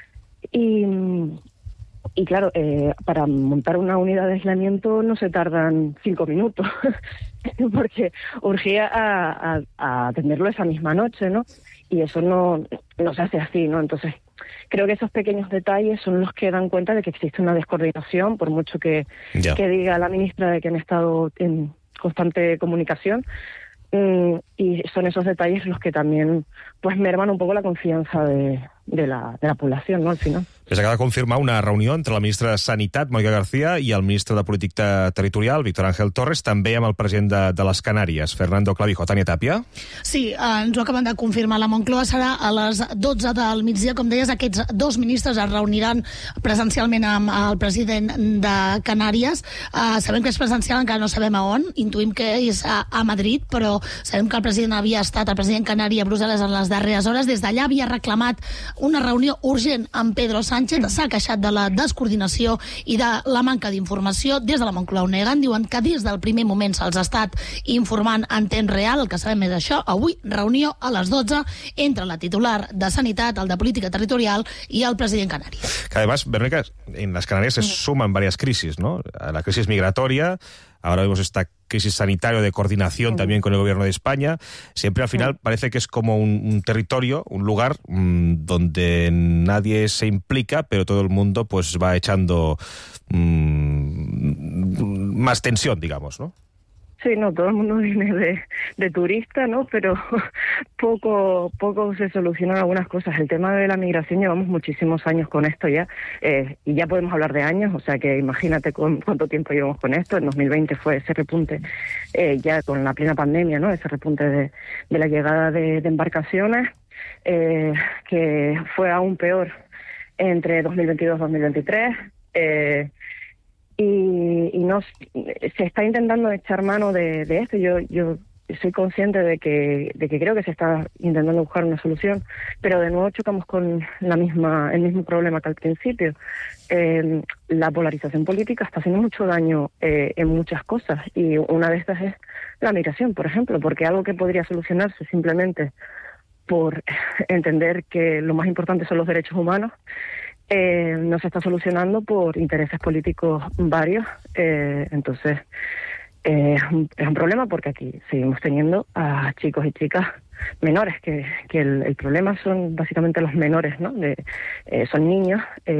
Y claro, para montar una unidad de aislamiento no se tardan 5 minutos, porque urgía a atenderlo esa misma noche, ¿no? Y eso no se hace así, ¿no? Entonces, creo que esos pequeños detalles son los que dan cuenta de que existe una descoordinación, por mucho que diga la ministra de que han estado en constante comunicación. Y son esos detalles los que también pues merman un poco la confianza de la población, ¿no?, al final. Es acaba de confirmar una reunió entre la ministra de Sanitat, Mónica García, i el ministre de Política Territorial, Víctor Ángel Torres, també amb el president de les Canàries, Fernando Clavijo. Tània Tàpia? Sí, ens ho acaben de confirmar. La Moncloa serà a les 12 del migdia. Com deies, aquests dos ministres es reuniran presencialment amb el president de Canàries. Sabem que és presencial, encara no sabem a on. Intuïm que és a Madrid, però sabem que el president canari a Brussel·les en les darreres hores. Des d'allà havia reclamat una reunió urgent amb Pedro Sánchez. S'ha queixat de la descoordinació i de la manca d'informació. Des de la Moncloa ho neguen, diuen que des del primer moment se'ls ha estat informant en temps real. El que sabem és això. Avui, reunió a les 12 entre la titular de Sanitat, el de Política Territorial y el presidente canario. Que además, Verónica, en las Canarias se suman varias crisis, ¿no? La crisis migratoria, ahora vemos esta crisis sanitaria de coordinación también con el gobierno de España. Siempre al final parece que es como un territorio, un lugar donde nadie se implica, pero todo el mundo pues va echando más tensión, digamos, ¿no? Sí, no, todo el mundo viene de turista, ¿no? Pero poco se solucionan algunas cosas. El tema de la migración, llevamos muchísimos años con esto ya, y ya podemos hablar de años, o sea que imagínate cuánto tiempo llevamos con esto. En 2020 fue ese repunte, ya con la plena pandemia, ¿no? Ese repunte de la llegada de embarcaciones, que fue aún peor entre 2022 y 2023. Y no se está intentando echar mano de esto. Yo soy consciente de que creo que se está intentando buscar una solución, pero de nuevo chocamos con el mismo problema que al principio. La polarización política está haciendo mucho daño en muchas cosas, y una de estas es la migración, por ejemplo, porque algo que podría solucionarse simplemente por entender que lo más importante son los derechos humanos, no se está solucionando por intereses políticos varios. Entonces es un problema, porque aquí seguimos teniendo a chicos y chicas menores, que el problema son básicamente los menores, ¿no? Son niños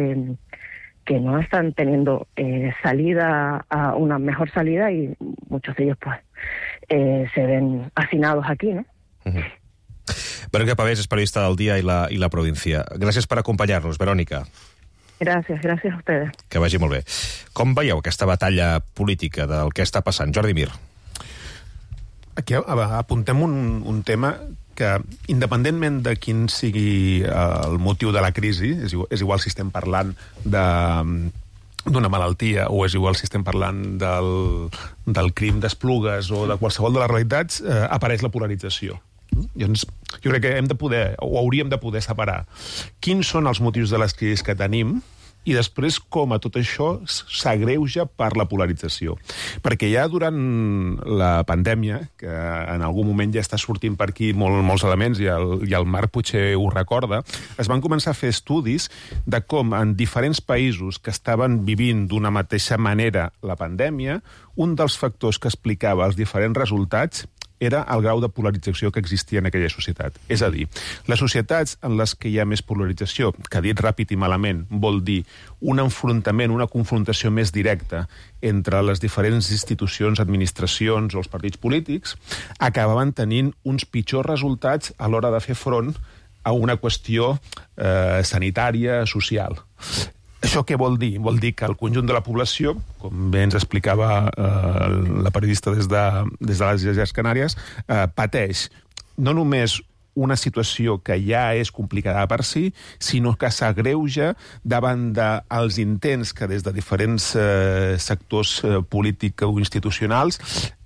que no están teniendo salida, a una mejor salida, y muchos de ellos pues se ven hacinados aquí, ¿no? Verónica Pavés és periodista del Dia i la Província. Gràcies per acompanyar-nos, Verónica. Gràcies a ustedes. Que vagi molt bé. Com veieu aquesta batalla política del que està passant? Jordi Mir. Aquí apuntem un tema que, independentment de quin sigui el motiu de la crisi, és igual si estem parlant d'una malaltia, o és igual si estem parlant del crim d'Esplugues o de qualsevol de les realitats, apareix la polarització. Jo crec que hem de poder, o hauríem de poder separar quins són els motius de les crisis que tenim, i després com a tot això s'agreuja per la polarització. Perquè ja durant la pandèmia, que en algun moment ja està sortint per aquí molts elements, i el Marc potser ho recorda, es van començar a fer estudis de com en diferents països que estaven vivint d'una mateixa manera la pandèmia, un dels factors que explicava els diferents resultats era el grau de polarització que existia en aquella societat. És a dir, les societats en les que hi ha més polarització, que dit ràpid i malament vol dir un enfrontament, una confrontació més directa entre les diferents institucions, administracions o els partits polítics, acabaven tenint uns pitjors resultats a l'hora de fer front a una qüestió sanitària, social. Això què vol dir? Vol dir que el conjunt de la població, com bé ens explicava la periodista des de les Illes Canàries, pateix no només una situació que ja és complicada per si, sinó que s'agreuja davant dels intents que des de diferents sectors polítics o institucionals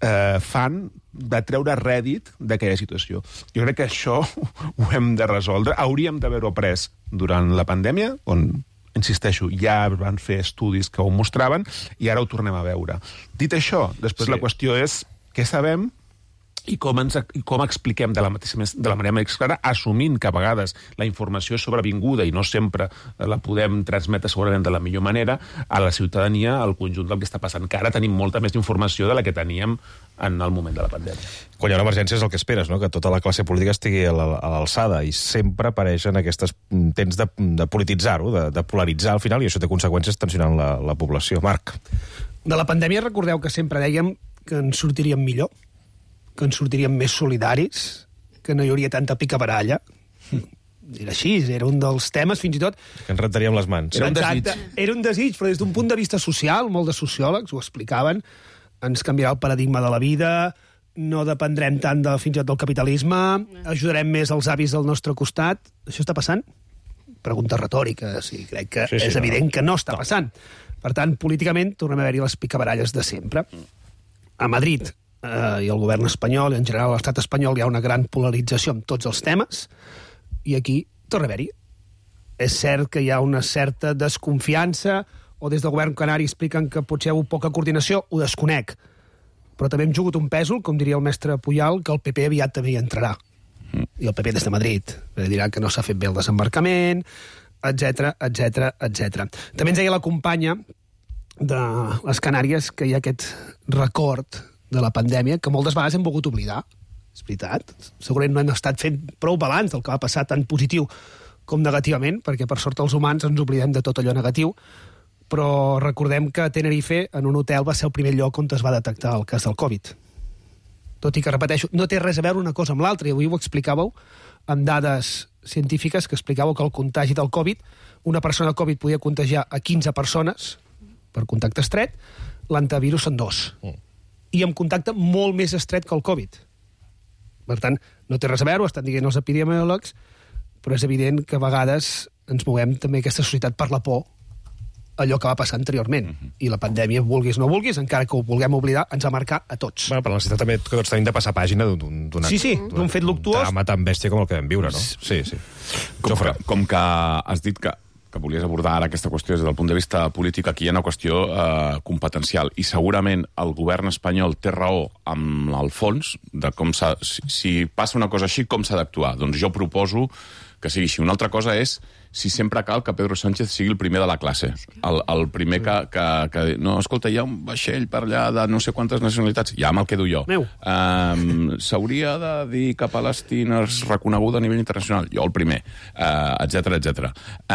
fan de treure rèdit d'aquella situació. Jo crec que això ho hem de resoldre. Hauríem d'haver-ho après durant la pandèmia, on, insisteixo, ja van fer estudis que ho mostraven, i ara ho tornem a veure. Dit això, després la qüestió és què sabem i com expliquem de la manera més clara, assumint que a vegades la informació és sobrevinguda i no sempre la podem transmetre segurament de la millor manera a la ciutadania, al conjunt del que està passant, que ara tenim molta més informació de la que teníem en el moment de la pandèmia. Quan hi ha una emergència és el que esperes, no? Que tota la classe política estigui a l'alçada, i sempre apareixen aquests intents de polititzar-ho, de polaritzar al final, i això té conseqüències tensionant la població. Marc. De la pandèmia recordeu que sempre dèiem que ens sortiríem millor, que ens sortiríem més solidaris, que no hi hauria tanta picabaralla. Era així, era un dels temes, fins i tot... Que ens rentaríem les mans. Era un desig, però des d'un punt de vista social, molts de sociòlegs ho explicaven, ens canviarà el paradigma de la vida, no dependrem tant fins i tot del capitalisme, ajudarem més els avis del nostre costat. Això està passant? Pregunta retòrica, sí, crec que és evident que no està passant. Per tant, políticament, tornem a haver-hi les picabaralles de sempre. A Madrid i el govern espanyol, i en general a l'estat espanyol, hi ha una gran polarització en tots els temes, i aquí torna a haver-hi. És cert que hi ha una certa desconfiança, o des del govern canari expliquen que potser hi ha hagut poca coordinació, ho desconec. Però també hem jugat un pèsol, com diria el mestre Puyal, que el PP aviat també hi entrarà. I el PP des de Madrid. Dirà que no s'ha fet bé el desembarcament, etc. També ens deia la companya de les Canàries que hi ha aquest record de la pandèmia que moltes vegades hem volgut oblidar. És veritat. Segurament no hem estat fent prou balanç del que va passar tant positiu com negativament, perquè per sort els humans ens oblidem de tot allò negatiu, però recordem que a Tenerife, en un hotel, va ser el primer lloc on es va detectar el cas del Covid. Tot i que, repeteixo, no té res a veure una cosa amb l'altra, i avui ho explicàveu amb dades científiques que explicàveu que el contagi del Covid, una persona Covid podia contagiar a 15 persones per contacte estret, l'antivirus són 2. I amb contacte molt més estret que el Covid. Per tant, no té res a veure, ho estan dient els epidemiòlegs, però és evident que a vegades ens movem també aquesta societat per la por, allò que va passar anteriorment. I la pandèmia, vulguis o no vulguis, encara que ho vulguem oblidar, ens va marcar a tots. Bueno, però la necessitat també que tots tenim de passar pàgina d'un fet luctuós. Drama tan bèstia com el que vam viure, no? Sí. Com que has dit que volies abordar ara aquesta qüestió des del punt de vista polític, aquí hi ha una qüestió competencial, i segurament el govern espanyol té raó amb el fons de com si passa una cosa així, com s'ha d'actuar. Doncs jo proposo que sigui així. Una altra cosa és si sempre cal que Pedro Sánchez sigui el primer de la classe. El primer que no, escolta, hi ha un vaixell per allà de no sé quantes nacionalitats, ja me'l quedo jo. S'hauria de dir que Palestina és reconeguda a nivell internacional, jo el primer, etc.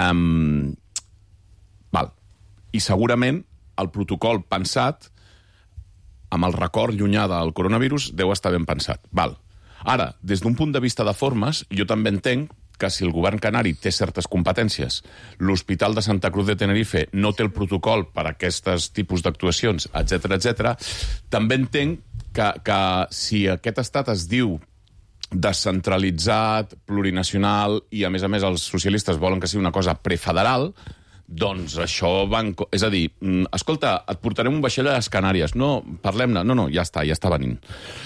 I segurament el protocol pensat, amb el record llunyà del coronavirus, deu estar ben pensat. Ara, des d'un punt de vista de formes, jo també entenc que si el govern canari té certes competències, l'Hospital de Santa Cruz de Tenerife no té el protocol per a aquests tipus d'actuacions, etc., també entenc que si aquest estat es diu descentralitzat, plurinacional, i a més els socialistes volen que sigui una cosa prefederal, doncs això van... És a dir, escolta, et portarem un vaixell a les Canàries. No, parlem-ne. No, ja està venint.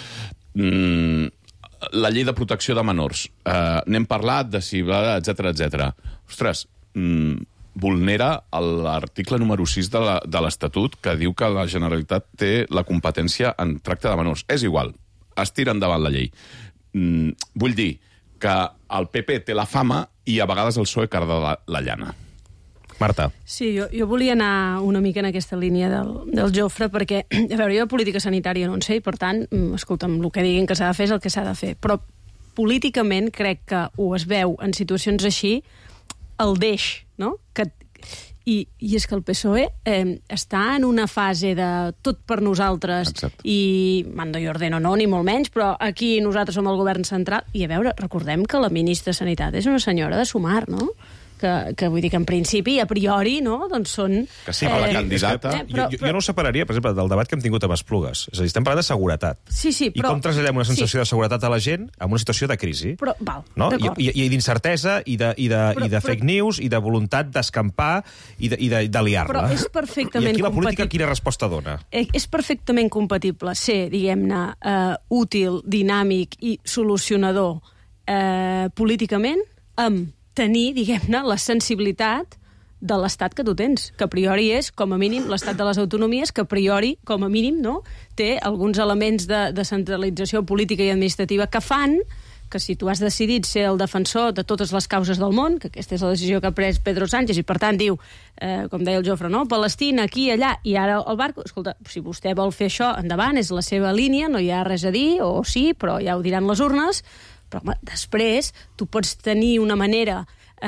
La llei de protecció de menors. N'hem parlat, de si... etc. Ostres, vulnera l'article número 6 de l'Estatut que diu que la Generalitat té la competència en tracte de menors. És igual, es tira endavant la llei. Vull dir que el PP té la fama i a vegades el PSOE carda la llana. Marta. Sí, jo volia anar una mica en aquesta línia del Jofre, perquè, a veure, jo de política sanitària no en sé, i per tant, escolta'm, el que diguin que s'ha de fer és el que s'ha de fer. Però políticament crec que ho es veu en situacions així, el deix, no? I és que el PSOE està en una fase de tot per nosaltres. Exacte. I mando i ordeno no, ni molt menys, però aquí nosaltres som el govern central. I a veure, recordem que la ministra de Sanitat és una senyora de Sumar, no? Que vull dir que en principi, a priori, no? Doncs són... Que sí, la candidata... Jo no ho separaria, per exemple, del debat que hem tingut amb Esplugues. És a dir, estem parlant de seguretat. Sí, però... I com traslladem una sensació de seguretat a la gent en una situació de crisi. Però, no? I d'incertesa, i de fake news, i de voluntat d'escampar, i de liar-la. Però és perfectament I aquí la política quina resposta dona? És perfectament compatible ser, diguem-ne, útil, dinàmic i solucionador políticament amb tenir, diguem-ne, la sensibilitat de l'estat que tu tens, que a priori és, com a mínim, l'estat de les autonomies, que a priori, com a mínim, no, té alguns elements de centralització política i administrativa que fan que si tu has decidit ser el defensor de totes les causes del món, que aquesta és la decisió que ha pres Pedro Sánchez, i per tant diu, com deia el Jofre, no? Palestina, aquí, allà, i ara el barco, escolta, si vostè vol fer això, endavant, és la seva línia, no hi ha res a dir, o sí, però ja ho diran les urnes. Però home, després tu pots tenir una manera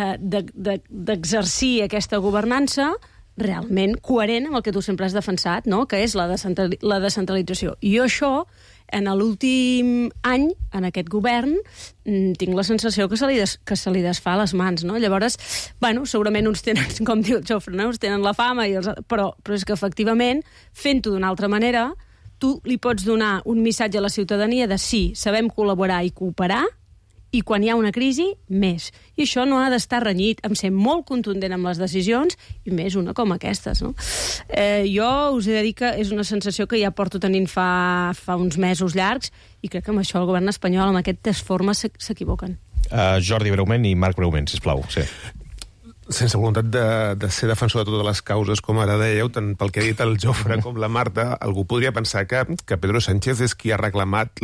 d'exercir aquesta governança realment coherent amb el que tu sempre has defensat, no? Que és la descentralització. I jo això, en l'últim any, en aquest govern, tinc la sensació que se li desfà les mans, no? Llavors, bueno, segurament uns tenen, com diu el Jofre, no? Uns tenen la fama, però és que efectivament, fent-ho d'una altra manera, tu li pots donar un missatge a la ciutadania de sí, sabem col·laborar i cooperar, i quan hi ha una crisi, més. I això no ha d'estar renyit, em ser molt contundent amb les decisions, i més una com aquestes, no? Jo us he de dir que és una sensació que ja porto tenint fa uns mesos llargs, i crec que amb això el govern espanyol, amb aquestes formes, s'equivoquen. Jordi, breument, i Marc, breument, sisplau. Sí. sense voluntat de ser defensor de totes les causes, com ara dèieu, tant pel que ha dit el Jofre com la Marta, algú podria pensar que Pedro Sánchez és qui ha reclamat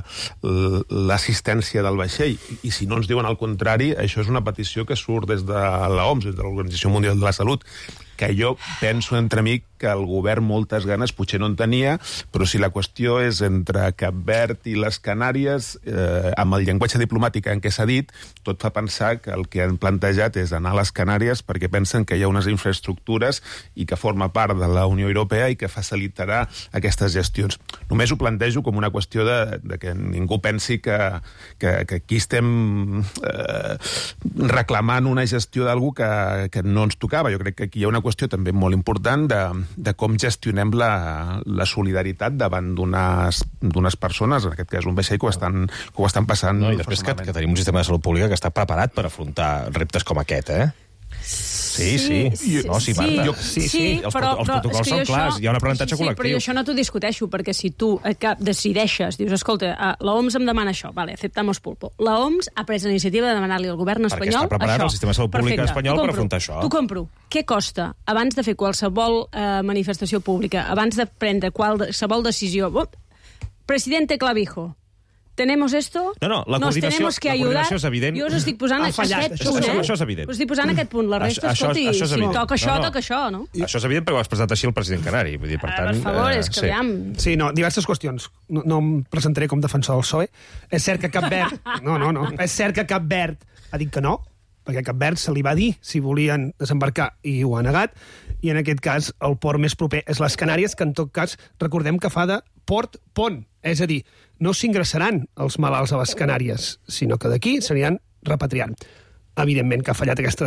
l'assistència del vaixell. I si no ens diuen el contrari, això és una petició que surt des de l'OMS, des de l'Organització Mundial de la Salut, que jo penso entre mi que el govern moltes ganes potser no en tenia, però si la qüestió és entre Cap Verd i les Canàries, amb el llenguatge diplomàtic en què s'ha dit, tot fa pensar que el que han plantejat és anar a les Canàries perquè pensen que hi ha unes infraestructures i que forma part de la Unió Europea i que facilitarà aquestes gestions. Només ho plantejo com una qüestió de que ningú pensi que aquí estem reclamant una gestió d'algú que no ens tocava. Jo crec que aquí hi ha una qüestió també molt important de com gestionem la solidaritat davant d'unes persones, en aquest cas un vaixell, que ho estan passant. No, i després que tenim un sistema de salut pública que està preparat per afrontar reptes com aquest, eh? Sí, Marta. Sí, els protocols són clars, hi ha un aprenentatge col·lectiu. Però jo això no t'ho discuteixo, perquè si tu decideixes, dius, escolta, l'OMS em demana això, vale, aceptamos pulpo. L'OMS ha pres la iniciativa de demanar-li al govern espanyol això. Perquè està preparat el sistema de salut pública espanyol per afrontar això. T'ho compro. Què costa, abans de fer qualsevol manifestació pública, abans de prendre qualsevol decisió... Presidente Clavijo, ¿tenemos esto? No, la coordinació és evident. Jo us estic posant aquest punt, Això és evident. Us estic posant aquest punt. La resta, escolti, si toca això, toca això, no? Això és evident perquè ho has presentat així el president canari. Vull dir, per tant... Per favor, és que aviam... Sí, no, diverses qüestions. No em presentaré com defensor del PSOE. És cert que Cap Verd... No. És cert que Cap Verd ha dit que no, perquè a Cap Verd se li va dir si volien desembarcar i ho ha negat, i en aquest cas el port més proper és les Canàries, que en tot cas recordem que fa de port-pont. És a dir, no s'ingressaran els malalts a les Canàries, sinó que d'aquí s'aniran repatriant. Evidentment que ha fallat aquesta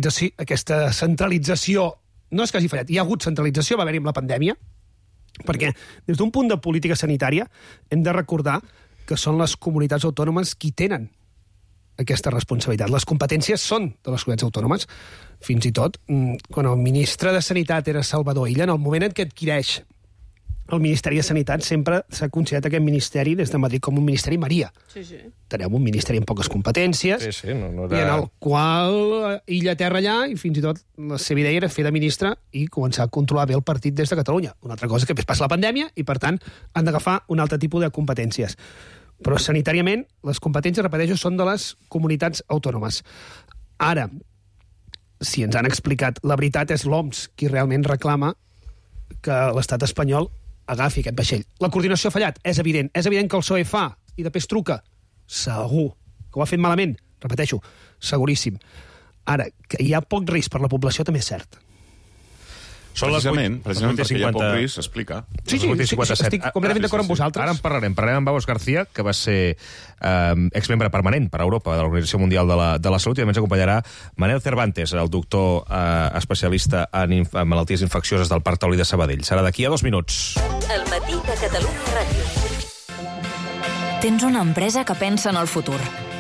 centralització. No és que hagi fallat, hi ha hagut centralització, va haver-hi amb la pandèmia, perquè des d'un punt de política sanitària hem de recordar que són les comunitats autònomes qui tenen aquesta responsabilitat. Les competències són de les comunitats autònomes. Fins i tot, quan el ministre de Sanitat era Salvador Illa, en el moment en què adquireix el Ministeri de Sanitat, sempre s'ha considerat aquest ministeri des de Madrid com un ministeri Maria. Sí. Tenim un ministeri amb poques competències, i en el qual Illa terra allà, i fins i tot la seva idea era fer de ministre i començar a controlar bé el partit des de Catalunya. Una altra cosa que passa la pandèmia i, per tant, han d'agafar un altre tipus de competències. Però sanitàriament, les competències, repeteixo, són de les comunitats autònomes. Ara, si ens han explicat, la veritat és l'OMS qui realment reclama que l'estat espanyol agafi aquest vaixell. La coordinació ha fallat, és evident. És evident que el PSOE fa i després truca. Segur. Que ho ha fet malament. Repeteixo, seguríssim. Ara, que hi ha poc risc per la població també és cert. Precisament perquè hi ha poc risc, s'explica. Sí, estic completament d'acord amb vosaltres. Ara en parlarem amb Baus García, que va ser exmembre permanent per Europa de l'Organització Mundial de la Salut, i també ens acompanyarà Manel Cervantes, el doctor especialista en malalties infeccioses del Parc Taulí de Sabadell. Serà d'aquí a 2 minuts. El matí de Catalunya Ràdio. Tens una empresa que pensa en el futur.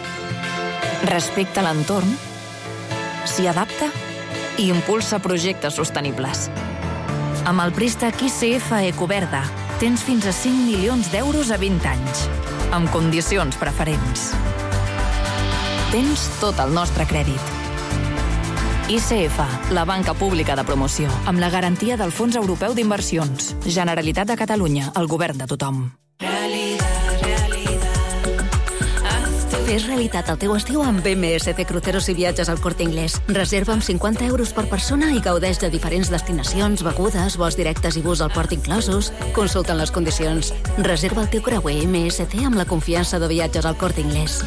Respecta l'entorn, s'hi adapta i impulsa projectes sostenibles. Amb el préstec ICF Ecoverda tens fins a 5 milions d'euros a 20 anys, amb condicions preferents. Tens tot el nostre crèdit. ICF, la banca pública de promoció, amb la garantia del Fons Europeu d'Inversions. Generalitat de Catalunya, el govern de tothom. Fes realitat el teu estiu amb MSC Cruceros i Viatges al Corte Inglés. Reserva amb 50 euros per persona i gaudeix de diferents destinacions, begudes, vols directes i bus al port inclosos. Consulta'n les condicions. Reserva el teu creuer MSC amb la confiança de Viatges al Corte Inglés.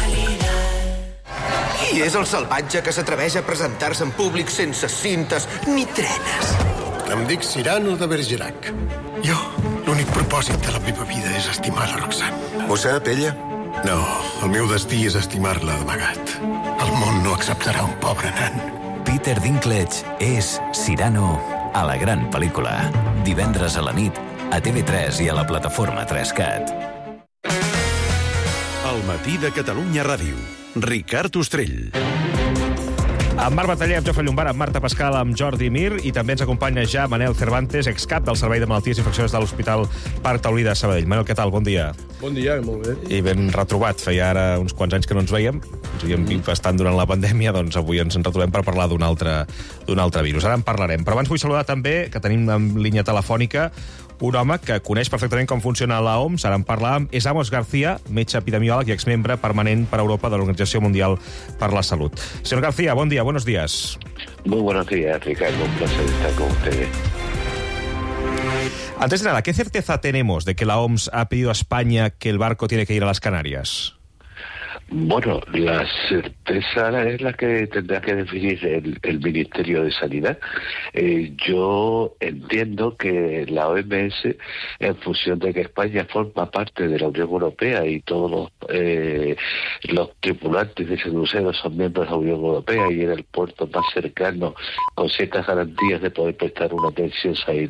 Qui és el salvatge que s'atreveix a presentar-se en públic sense cintes ni trenes? Em dic Cyrano de Bergerac. Jo, l'únic propòsit de la meva vida és estimar la Roxane. Ho sap, ella? No, el meu destí és estimar-la d'amagat. El món no acceptarà un pobre nan. Peter Dinklage és Cyrano a la gran pel·lícula. Divendres a la nit, a TV3 i a la plataforma 3CAT. El matí de Catalunya Ràdio. Ricard Ostrell. Amb Marc Bataller, amb Jofre Llombard, amb Marta Pascal, amb Jordi Mir, i també ens acompanya ja Manel Cervantes, excap del Servei de Malalties Infeccioses de l'Hospital Parc Taulí de Sabadell. Manel, què tal? Bon dia. Bon dia, molt bé. I ben retrobat. Feia ara uns quants anys que no ens veiem. Ens havíem vist bastant durant la pandèmia, doncs avui ens en retrobem per parlar d'un altre virus. Ara en parlarem. Però abans vull saludar també, que tenim en línia telefònica, un home que coneix perfectament com funciona la OMS, ara en parlàvem, és Amos García, metge epidemiòleg i exmembre permanent per Europa de l'Organització Mundial per la Salut. Señor García, buen día, buenos días. Muy buenos días, Ricardo, un placer estar con ustedes. Antes de nada, ¿qué certeza tenemos de que la OMS ha pedido a España que el barco tiene que ir a las Canarias? Bueno, la certeza es la que tendrá que definir el Ministerio de Sanidad. Yo entiendo que la OMS, en función de que España forma parte de la Unión Europea y todos los tripulantes de ese crucero son miembros de la Unión Europea y en el puerto más cercano con ciertas garantías de poder prestar una atención sanitaria